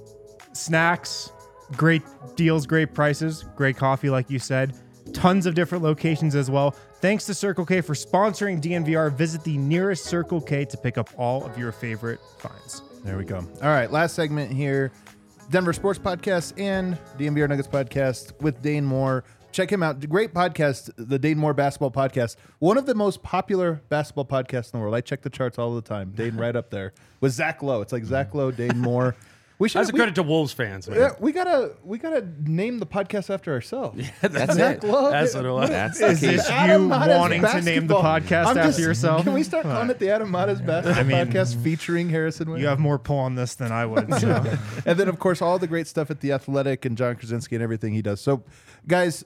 snacks, great deals, great prices, great coffee, like you said. Tons of different locations as well. Thanks to Circle K for sponsoring D N V R. Visit the nearest Circle K to pick up all of your favorite finds. There we go. All right, last segment here. Denver Sports Podcast and D N V R Nuggets Podcast with Dane Moore. Check him out. Great podcast, the Dane Moore Basketball Podcast. One of the most popular basketball podcasts in the world. I check the charts all the time. Dane right up there with Zach Lowe. It's like Zach Lowe, Dane Moore. We should That's a credit to Wolves fans, man. Yeah, we gotta we gotta name the podcast after ourselves. That's Zach it. Lowe. That's what it was. That's Is the key. this Adam you Mattes wanting to name the Basketball. podcast I'm after just- yourself? Can we start calling it the Adam Mattes Basketball mean, Podcast featuring Harrison Wind? You have more pull on this than I would. So. And then, of course, all the great stuff at The Athletic and John Krasinski and everything he does. So, guys,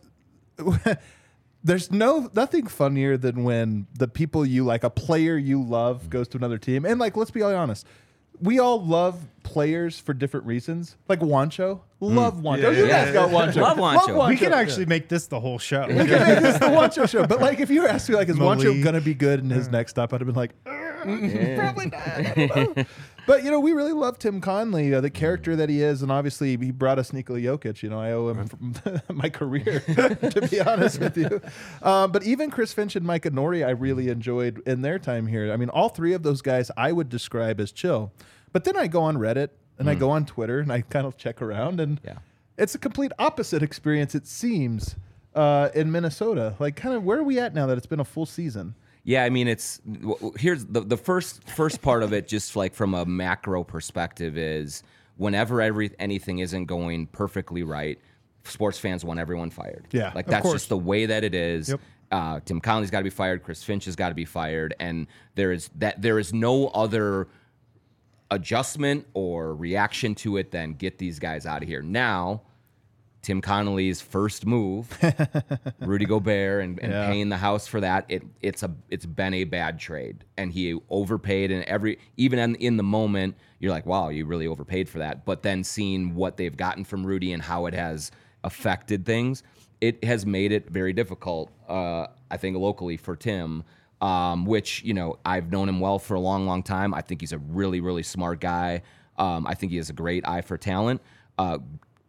there's no nothing funnier than when the people you like, a player you love, goes to another team. And, like, let's be all honest. We all love players for different reasons. Like Juancho. Love Juancho. Yeah, you yeah, guys yeah. got Juancho. Love Juancho. We could actually make this the whole show. We can make this the Juancho show. But, like, if you were asking me, like, is Juancho Malik. going to be good in his next stop? I'd have been like, probably not. I don't know. But, you know, we really love Tim Conley, uh, the character that he is. And obviously, he brought us Nikola Jokic. You know, I owe him from my career, to be honest with you. Um, but even Chris Finch and Micah Nori, I really enjoyed in their time here. I mean, all three of those guys I would describe as chill. But then I go on Reddit and I go on Twitter and I kind of check around. And Yeah. it's a complete opposite experience, it seems, uh, in Minnesota. Like, kind of where are we at now that it's been a full season? Yeah, I mean, it's w- w- here's the the first first part of it, just like from a macro perspective, is whenever every anything isn't going perfectly right, sports fans want everyone fired. Yeah, like of that's course. just the way that it is. Yep. Uh, Tim Conley's got to be fired. Chris Finch has got to be fired, and there is that there is no other adjustment or reaction to it than get these guys out of here now. Tim Connolly's first move, Rudy Gobert, and, and Yeah. paying the house for that. It it's a it's been a bad trade, and he overpaid. And every even in, in the moment, you're like, wow, you really overpaid for that. But then seeing what they've gotten from Rudy and how it has affected things, it has made it very difficult. Uh, I think locally for Tim, um, which you know I've known him well for a long, long time. I think he's a really, really smart guy. Um, I think he has a great eye for talent. Uh,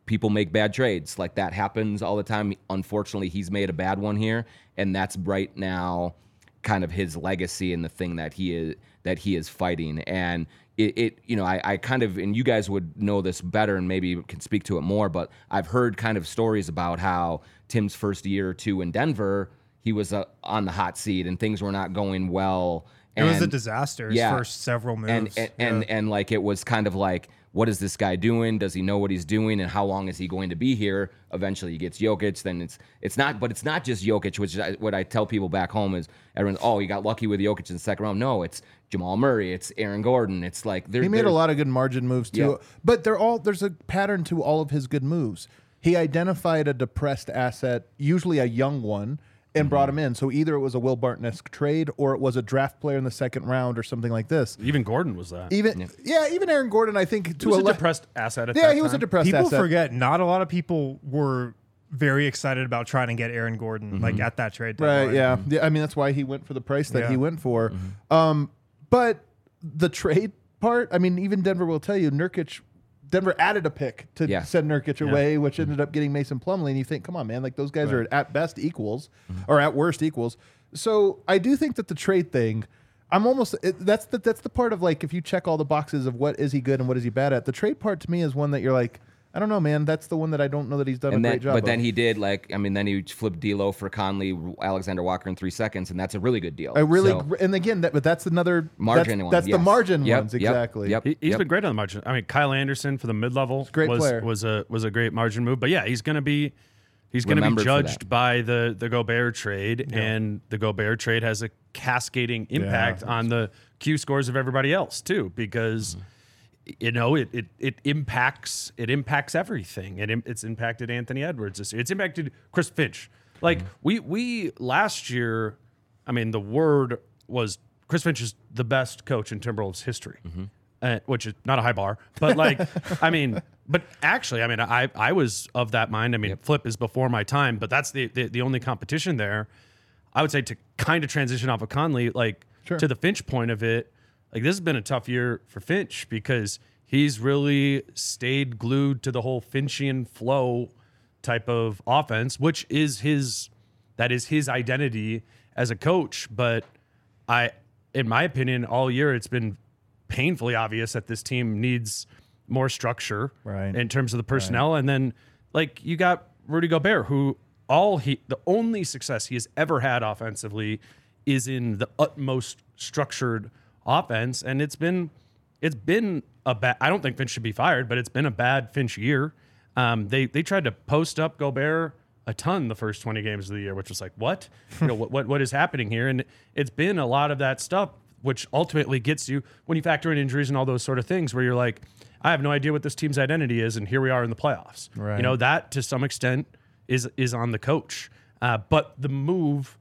people make bad trades. Like that happens all the time. Unfortunately, he's made a bad one here, and that's right now kind of his legacy and the thing that he is that he is fighting. And it, it you know, I, I kind of, and you guys would know this better and maybe can speak to it more, but I've heard kind of stories about how Tim's first year or two in Denver, he was uh, on the hot seat and things were not going well. It was a And- disaster. His yeah. first several moves. and and, Yeah. and and like it was kind of like, what is this guy doing? Does he know what he's doing? And how long is he going to be here? Eventually, he gets Jokic. Then it's it's not, but it's not just Jokic. Which is I- what I tell people back home is everyone's, oh, you got lucky with Jokic in the second round. No, it's Jamal Murray. It's Aaron Gordon. It's like they're, He made they're- a lot of good margin moves too, Yeah. but they're all there's a pattern to all of his good moves. He identified a depressed asset, usually a young one, and brought him in. So either it was a Will Barton-esque trade or it was a draft player in the second round or something like this. Even Gordon was that. Even yeah, yeah even Aaron Gordon, I think He to was a, a le- depressed asset at Yeah, that he was a time. depressed People asset. forget not a lot of people were very excited about trying to get Aaron Gordon like at that trade deadline. Right, yeah. yeah. I mean, that's why he went for the price that Yeah. he went for. Um, but the trade part, I mean, even Denver will tell you, Nurkic, Denver added a pick to Yeah. send Nurkic away, which ended up getting Mason Plumlee. And you think, come on, man, like those guys are at best equals or at worst equals. So I do think that the trade thing, I'm almost it, that's the that's the part of like if you check all the boxes of what is he good and what is he bad at. The trade part to me is one that you're like, I don't know, man. That's the one that I don't know that he's done and a then, great job. but then of. he did like I mean then he flipped D'Lo for Conley, Alexander Walker in three seconds, and that's a really good deal. I really, So, gr- and again, that, but that's another Margin That's, one, that's the yes. margin Yep, ones yep, exactly. yep. He, he's Yep. been great on the margin. I mean, Kyle Anderson for the mid level great was player. was a was a great margin move. But yeah, he's going to be he's going to be Remembered for judged that. by the the Gobert trade, and the Gobert trade has a cascading impact on the Q scores of everybody else too, because you know it it it impacts it impacts everything. It im- it's impacted Anthony Edwards this year. It's impacted Chris Finch. Like we we last year, I mean, the word was Chris Finch is the best coach in Timberwolves history. Uh, which is not a high bar, but like, I mean, but actually, I mean, I I was of that mind. I mean, Flip is before my time, but that's the, the the only competition there. I would say to kind of transition off of Conley, like Sure. to the Finch point of it, like this has been a tough year for Finch because he's really stayed glued to the whole Finchian flow type of offense, which is his that is his identity as a coach. But I, in my opinion, all year it's been painfully obvious that this team needs more structure Right. in terms of the personnel. And then like you got Rudy Gobert, who all he the only success he has ever had offensively is in the utmost structured offense. And it's been it's been a bad I don't think Finch should be fired, but it's been a bad Finch year. Um, they they tried to post up Gobert a ton the first twenty games of the year, which was like, what? You know, what what what is happening here? And it's been a lot of that stuff, which ultimately gets you when you factor in injuries and all those sort of things, where you're like, I have no idea what this team's identity is, and here we are in the playoffs. Right. You know, that to some extent is is on the coach. Uh, but the move,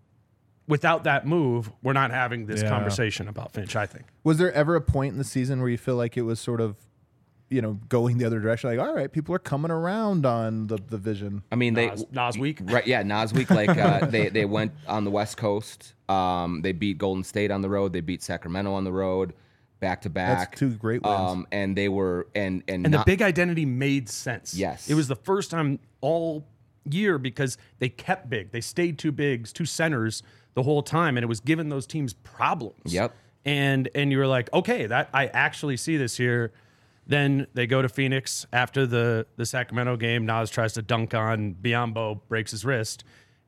without that move, we're not having this Yeah. conversation about Finch, I think. Was there ever a point in the season where you feel like it was sort of, you know, going the other direction? Like, all right, people are coming around on the, the vision. I mean, they Nas, Nas week. right? Yeah, Nas week. Like uh, they they went on the West Coast. Um, they beat Golden State on the road. They beat Sacramento on the road, back to back. That's two great wins. Um, and they were and and, And not, the big identity made sense. Yes. It was the first time all year because they kept big. They stayed two bigs, two centers the whole time, and it was giving those teams problems. Yep. And and you were like, okay, that I actually see this here. Then they go to Phoenix after the the Sacramento game. Nas tries to dunk on Biyombo, breaks his wrist,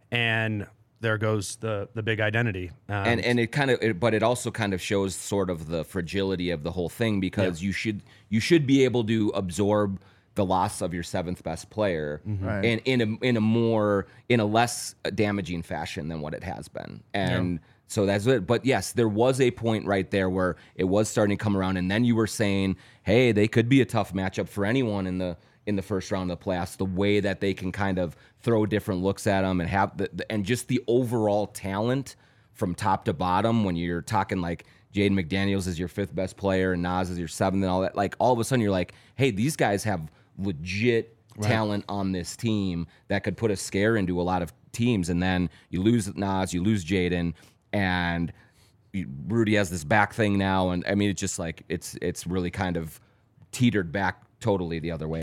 and there goes the the big identity. Um, and and it kind of it, but it also kind of shows sort of the fragility of the whole thing because you should you should be able to absorb the loss of your seventh best player Right. in in a in a more in a less damaging fashion than what it has been. And so that's it. But yes, there was a point right there where it was starting to come around, and then you were saying, hey, they could be a tough matchup for anyone in the in the first round of the playoffs, the way that they can kind of throw different looks at them and have the, the and just the overall talent from top to bottom. When you're talking like Jaden McDaniels is your fifth best player and Nas is your seventh and all that, like all of a sudden you're like, hey, these guys have legit talent on this team that could put a scare into a lot of teams. And then you lose Nas, you lose Jaden, and you- Rudy has this back thing now. And I mean, it's just like it's it's really kind of teetered back totally the other way.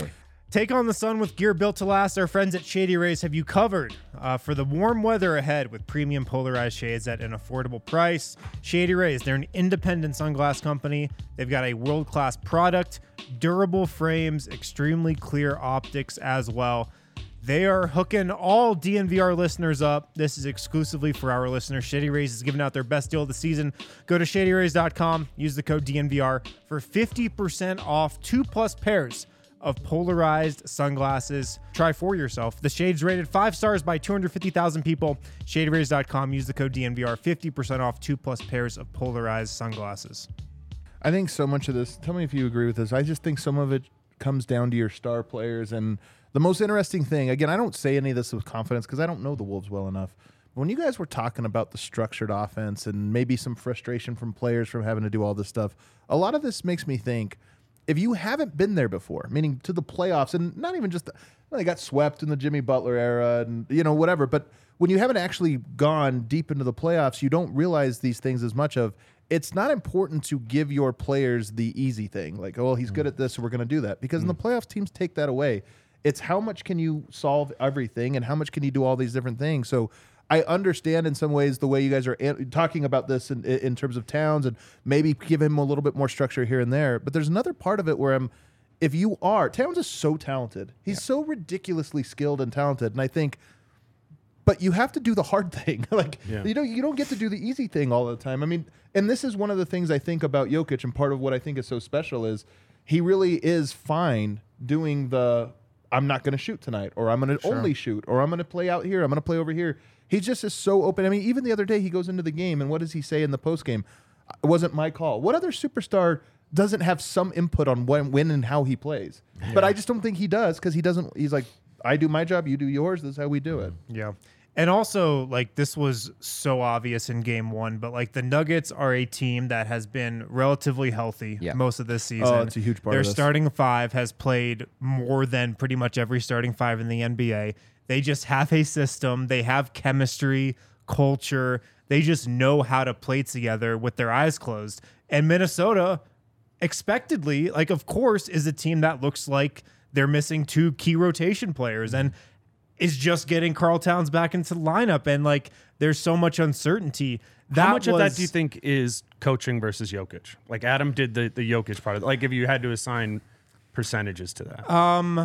Take on the sun with gear built to last. Our friends at Shady Rays have you covered uh, for the warm weather ahead with premium polarized shades at an affordable price. Shady Rays, they're an independent sunglass company. They've got a world-class product, durable frames, extremely clear optics as well. They are hooking all D N V R listeners up. This is exclusively for our listeners. Shady Rays is giving out their best deal of the season. Go to shady rays dot com, use the code D N V R for fifty percent off two plus pairs of polarized sunglasses. Try for yourself. The shade's rated five stars by two hundred fifty thousand people. shady rays dot com. Use the code D N V R. fifty percent off two plus pairs of polarized sunglasses. I think so much of this, tell me if you agree with this, I just think some of it comes down to your star players. And the most interesting thing, again, I don't say any of this with confidence because I don't know the Wolves well enough. When you guys were talking about the structured offense and maybe some frustration from players from having to do all this stuff, a lot of this makes me think, if you haven't been there before, meaning to the playoffs, and not even just the, well, they got swept in the Jimmy Butler era and, you know, whatever, but when you haven't actually gone deep into the playoffs, you don't realize these things as much of, it's not important to give your players the easy thing. Like, oh, he's good at this, so we're going to do that. Because mm. in the playoffs, teams take that away. It's how much can you solve everything and how much can you do all these different things. So I understand in some ways the way you guys are talking about this in, in terms of Towns and maybe give him a little bit more structure here and there. But there's another part of it where I'm, if you are, Towns is so talented. He's yeah. so ridiculously skilled and talented. And I think, but you have to do the hard thing. like, yeah. you know, you don't get to do the easy thing all the time. I mean, and this is one of the things I think about Jokic, and part of what I think is so special is he really is fine doing the, I'm not going to shoot tonight, or I'm going to sure. only shoot, or I'm going to play out here, I'm going to play over here. He just is so open. I mean, even the other day, he goes into the game, and what does he say in the postgame? It wasn't my call. What other superstar doesn't have some input on when, when and how he plays? Yeah. But I just don't think he does, because he doesn't. He's like, I do my job, you do yours. This is how we do it. Yeah. And also, like, this was so obvious in game one, but, like, the Nuggets are a team that has been relatively healthy yeah. most of this season. Oh, it's a huge part Their of this. starting five has played more than pretty much every starting five in the N B A. They just have a system. They have chemistry, culture. They just know how to play together with their eyes closed. And Minnesota, expectedly, like, of course, is a team that looks like they're missing two key rotation players. And is just getting Karl Towns back into the lineup, and like there's so much uncertainty. That How much was, of that do you think is coaching versus Jokic? Like Adam did the the Jokic part of it. Like if you had to assign percentages to that. Um,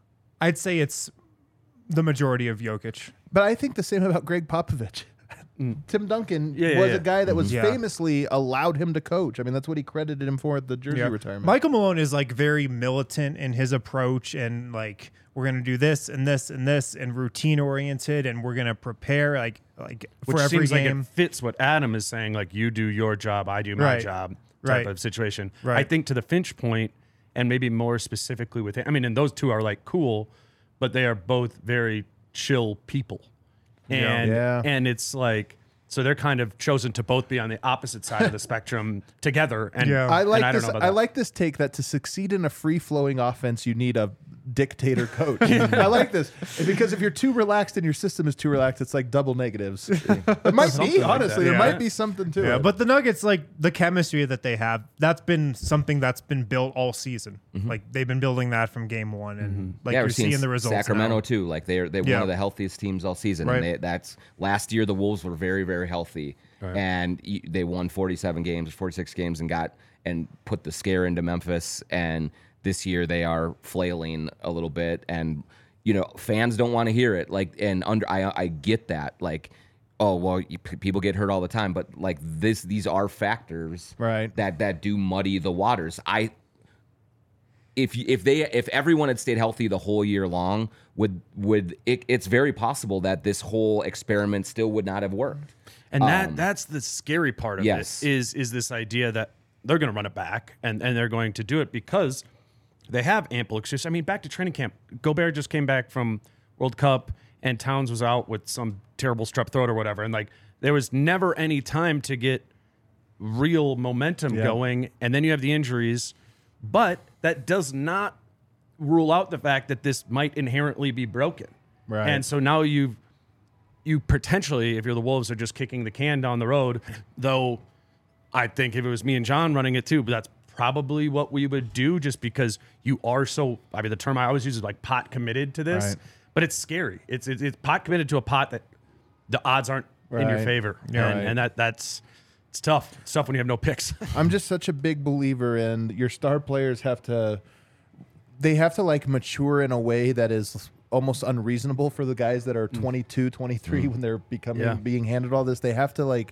I'd say it's the majority of Jokic. But I think the same about Greg Popovich. Mm. Tim Duncan yeah, yeah, was yeah. a guy that was yeah. famously allowed him to coach. I mean, that's what he credited him for at the jersey yeah. retirement. Michael Malone is like very militant in his approach, and like we're gonna do this and this and this and routine oriented, and we're gonna prepare like like for Which every seems game. like it fits what Adam is saying. Like you do your job, I do my right. job type right. of situation. Right. I think to the Finch point, and maybe more specifically with him. I mean, and those two are like cool, but they are both very chill people, and yeah. and it's like. So they're kind of chosen to both be on the opposite side of the spectrum together. And yeah. I like and I this. don't know about I that. like this take that to succeed in a free flowing offense, you need a dictator coach. I like this because if you're too relaxed and your system is too relaxed, it's like double negatives. It might Something be like honestly. that. There Yeah. might be something to Yeah, it. but the Nuggets, like the chemistry that they have, that's been something that's been built all season. Mm-hmm. Like they've been building that from game one, and Mm-hmm. like yeah, you're we're seeing the results. Sacramento now. too. Like they're they're Yeah. one of the healthiest teams all season. Right. And they, that's last year the Wolves were very very healthy, Right. and y- they won forty-seven games, forty-six games, and got and put the scare into Memphis. And this year they are flailing a little bit, and you know fans don't want to hear it. Like and under I I get that. Like oh well, you, p- people get hurt all the time, but like this these are factors Right. that that do muddy the waters. I. If if they if everyone had stayed healthy the whole year long, would would it, it's very possible that this whole experiment still would not have worked. And that Um, that's the scary part of yes. it is is this idea that they're going to run it back and, and they're going to do it because they have ample excuse. I mean, back to training camp. Gobert just came back from World Cup and Towns was out with some terrible strep throat or whatever. And like there was never any time to get real momentum Yeah. going. And then you have the injuries. But that does not rule out the fact that this might inherently be broken. Right. And so now you've you potentially, if you're the Wolves, are just kicking the can down the road, though I think if it was me and John running it too, but that's probably what we would do, just because you are so, I mean, the term I always use is like pot committed to this, Right. but it's scary. It's, it's, it's pot committed to a pot that the odds aren't in your Right. favor. Yeah. And, Right. and that that's, it's tough. It's tough when you have no picks. I'm just such a big believer in your star players have to, they have to like mature in a way that is almost unreasonable for the guys that are twenty-two, twenty-three Mm. when they're becoming, Yeah. being handed all this. They have to like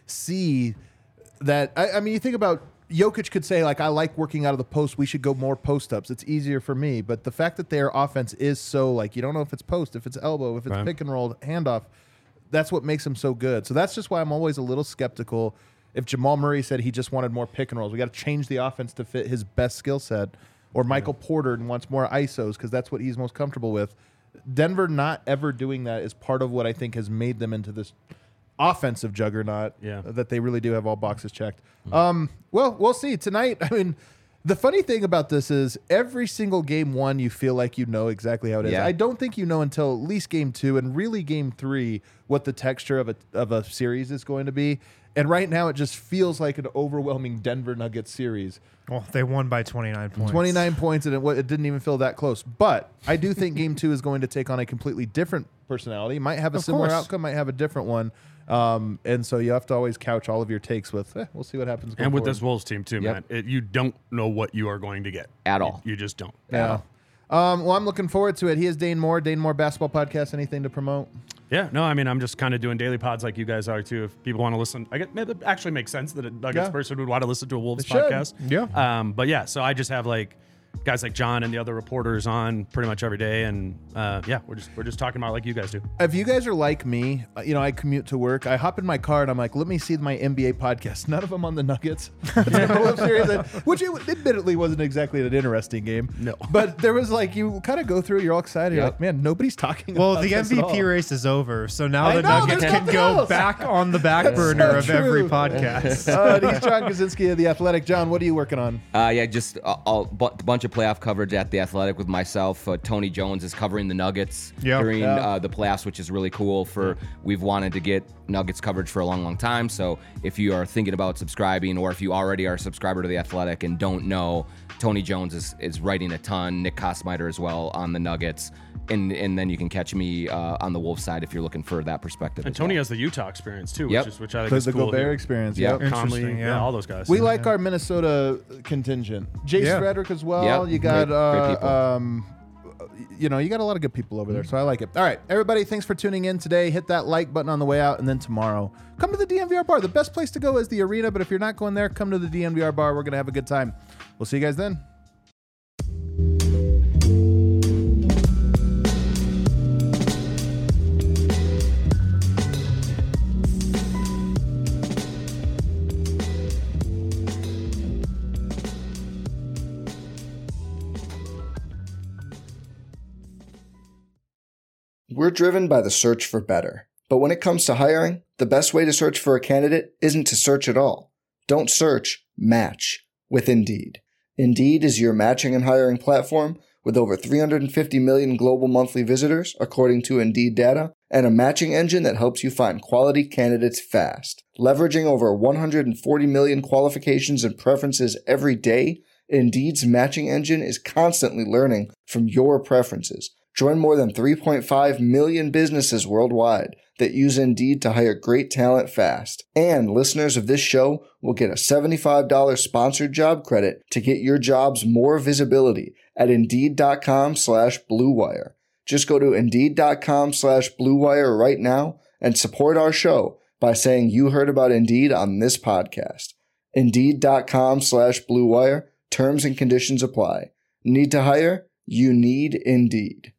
see that. I, I mean, you think about Jokic could say like, I like working out of the post. We should go more post ups. It's easier for me. But the fact that their offense is so like, you don't know if it's post, if it's elbow, if it's Right. pick and roll, handoff. That's what makes him so good. So that's just why I'm always a little skeptical. If Jamal Murray said he just wanted more pick and rolls, we got to change the offense to fit his best skill set. Or Michael Porter wants more I S Os because that's what he's most comfortable with. Denver not ever doing that is part of what I think has made them into this offensive juggernaut. Yeah. That they really do have all boxes checked. Um, well, we'll see tonight. I mean, the funny thing about this is every single game one, you feel like you know exactly how it is. Yeah. I don't think you know until at least game two and really game three what the texture of a of a series is going to be. And right now, it just feels like an overwhelming Denver Nuggets series. Well, they won by twenty-nine points. twenty-nine points, and it, wa- it didn't even feel that close. But I do think game two is going to take on a completely different personality. Might have a Of similar course. outcome, might have a different one. Um, and so you have to always couch all of your takes with, eh, we'll see what happens. going And with forward. this Wolves team too, Yep. man, it, you don't know what you are going to get At all. You, you just don't. Yeah. Um, well, I'm looking forward to it. He is Dane Moore, Dane Moore Basketball Podcast. Anything to promote? Yeah, no, I mean, I'm just kind of doing daily pods like you guys are too. If people want to listen, I get it actually makes sense that a Nuggets Yeah. person would want to listen to a Wolves They should. podcast. Yeah. Um, but yeah, so I just have like guys like John and the other reporters on pretty much every day, and uh, yeah, we're just we're just talking about it like you guys do. If you guys are like me, uh, you know, I commute to work. I hop in my car and I'm like, let me see my N B A podcast. None of them on the Nuggets. The Wolves series, and- which it, admittedly wasn't exactly an interesting game. No. But there was like, you kind of go through, you're all excited. You're Yep. like, man, nobody's talking Well, about the this M V at P all. race is over, so now I the know, Nuggets there's can nothing go else. back on the back That's burner so of every true. podcast. Uh, he's John Kaczynski of The Athletic. John, what are you working on? Uh, yeah, just a, a bu- bunch of playoff coverage at The Athletic with myself. Uh, Tony Jones is covering the Nuggets Yeah. during Yeah. Uh, the playoffs, which is really cool. For we've wanted to get Nuggets coverage for a long, long time. So if you are thinking about subscribing, or if you already are a subscriber to The Athletic and don't know, Tony Jones is, is writing a ton. Nick Kosmider as well on the Nuggets. And and then you can catch me uh, on the Wolves side if you're looking for that perspective. And as Tony well. has the Utah experience too, Yep. which is which I think The, is the cool. Gobert He- experience. Yep. Yep. Conley, Interesting, yeah. yeah. all those guys. We like our Minnesota contingent. Jace Yeah. Frederick as well. Yep. You got, Great- great uh, people. um, you know, you got a lot of good people over there, so I like it. All right, everybody, thanks for tuning in today. Hit that like button on the way out, and then tomorrow, come to the D N V R bar. The best place to go is the arena, but if you're not going there, come to the D N V R bar. We're gonna have a good time. We'll see you guys then. We're driven by the search for better. But when it comes to hiring, the best way to search for a candidate isn't to search at all. Don't search, match with Indeed. Indeed is your matching and hiring platform with over three hundred fifty million global monthly visitors, according to Indeed data, and a matching engine that helps you find quality candidates fast. Leveraging over one hundred forty million qualifications and preferences every day, Indeed's matching engine is constantly learning from your preferences. Join more than three point five million businesses worldwide that use Indeed to hire great talent fast. And listeners of this show will get a seventy-five dollars sponsored job credit to get your jobs more visibility at Indeed.com slash Blue Wire. Just go to Indeed.com slash Blue Wire right now and support our show by saying you heard about Indeed on this podcast. Indeed.com slash Blue Wire. Terms and conditions apply. Need to hire? You need Indeed.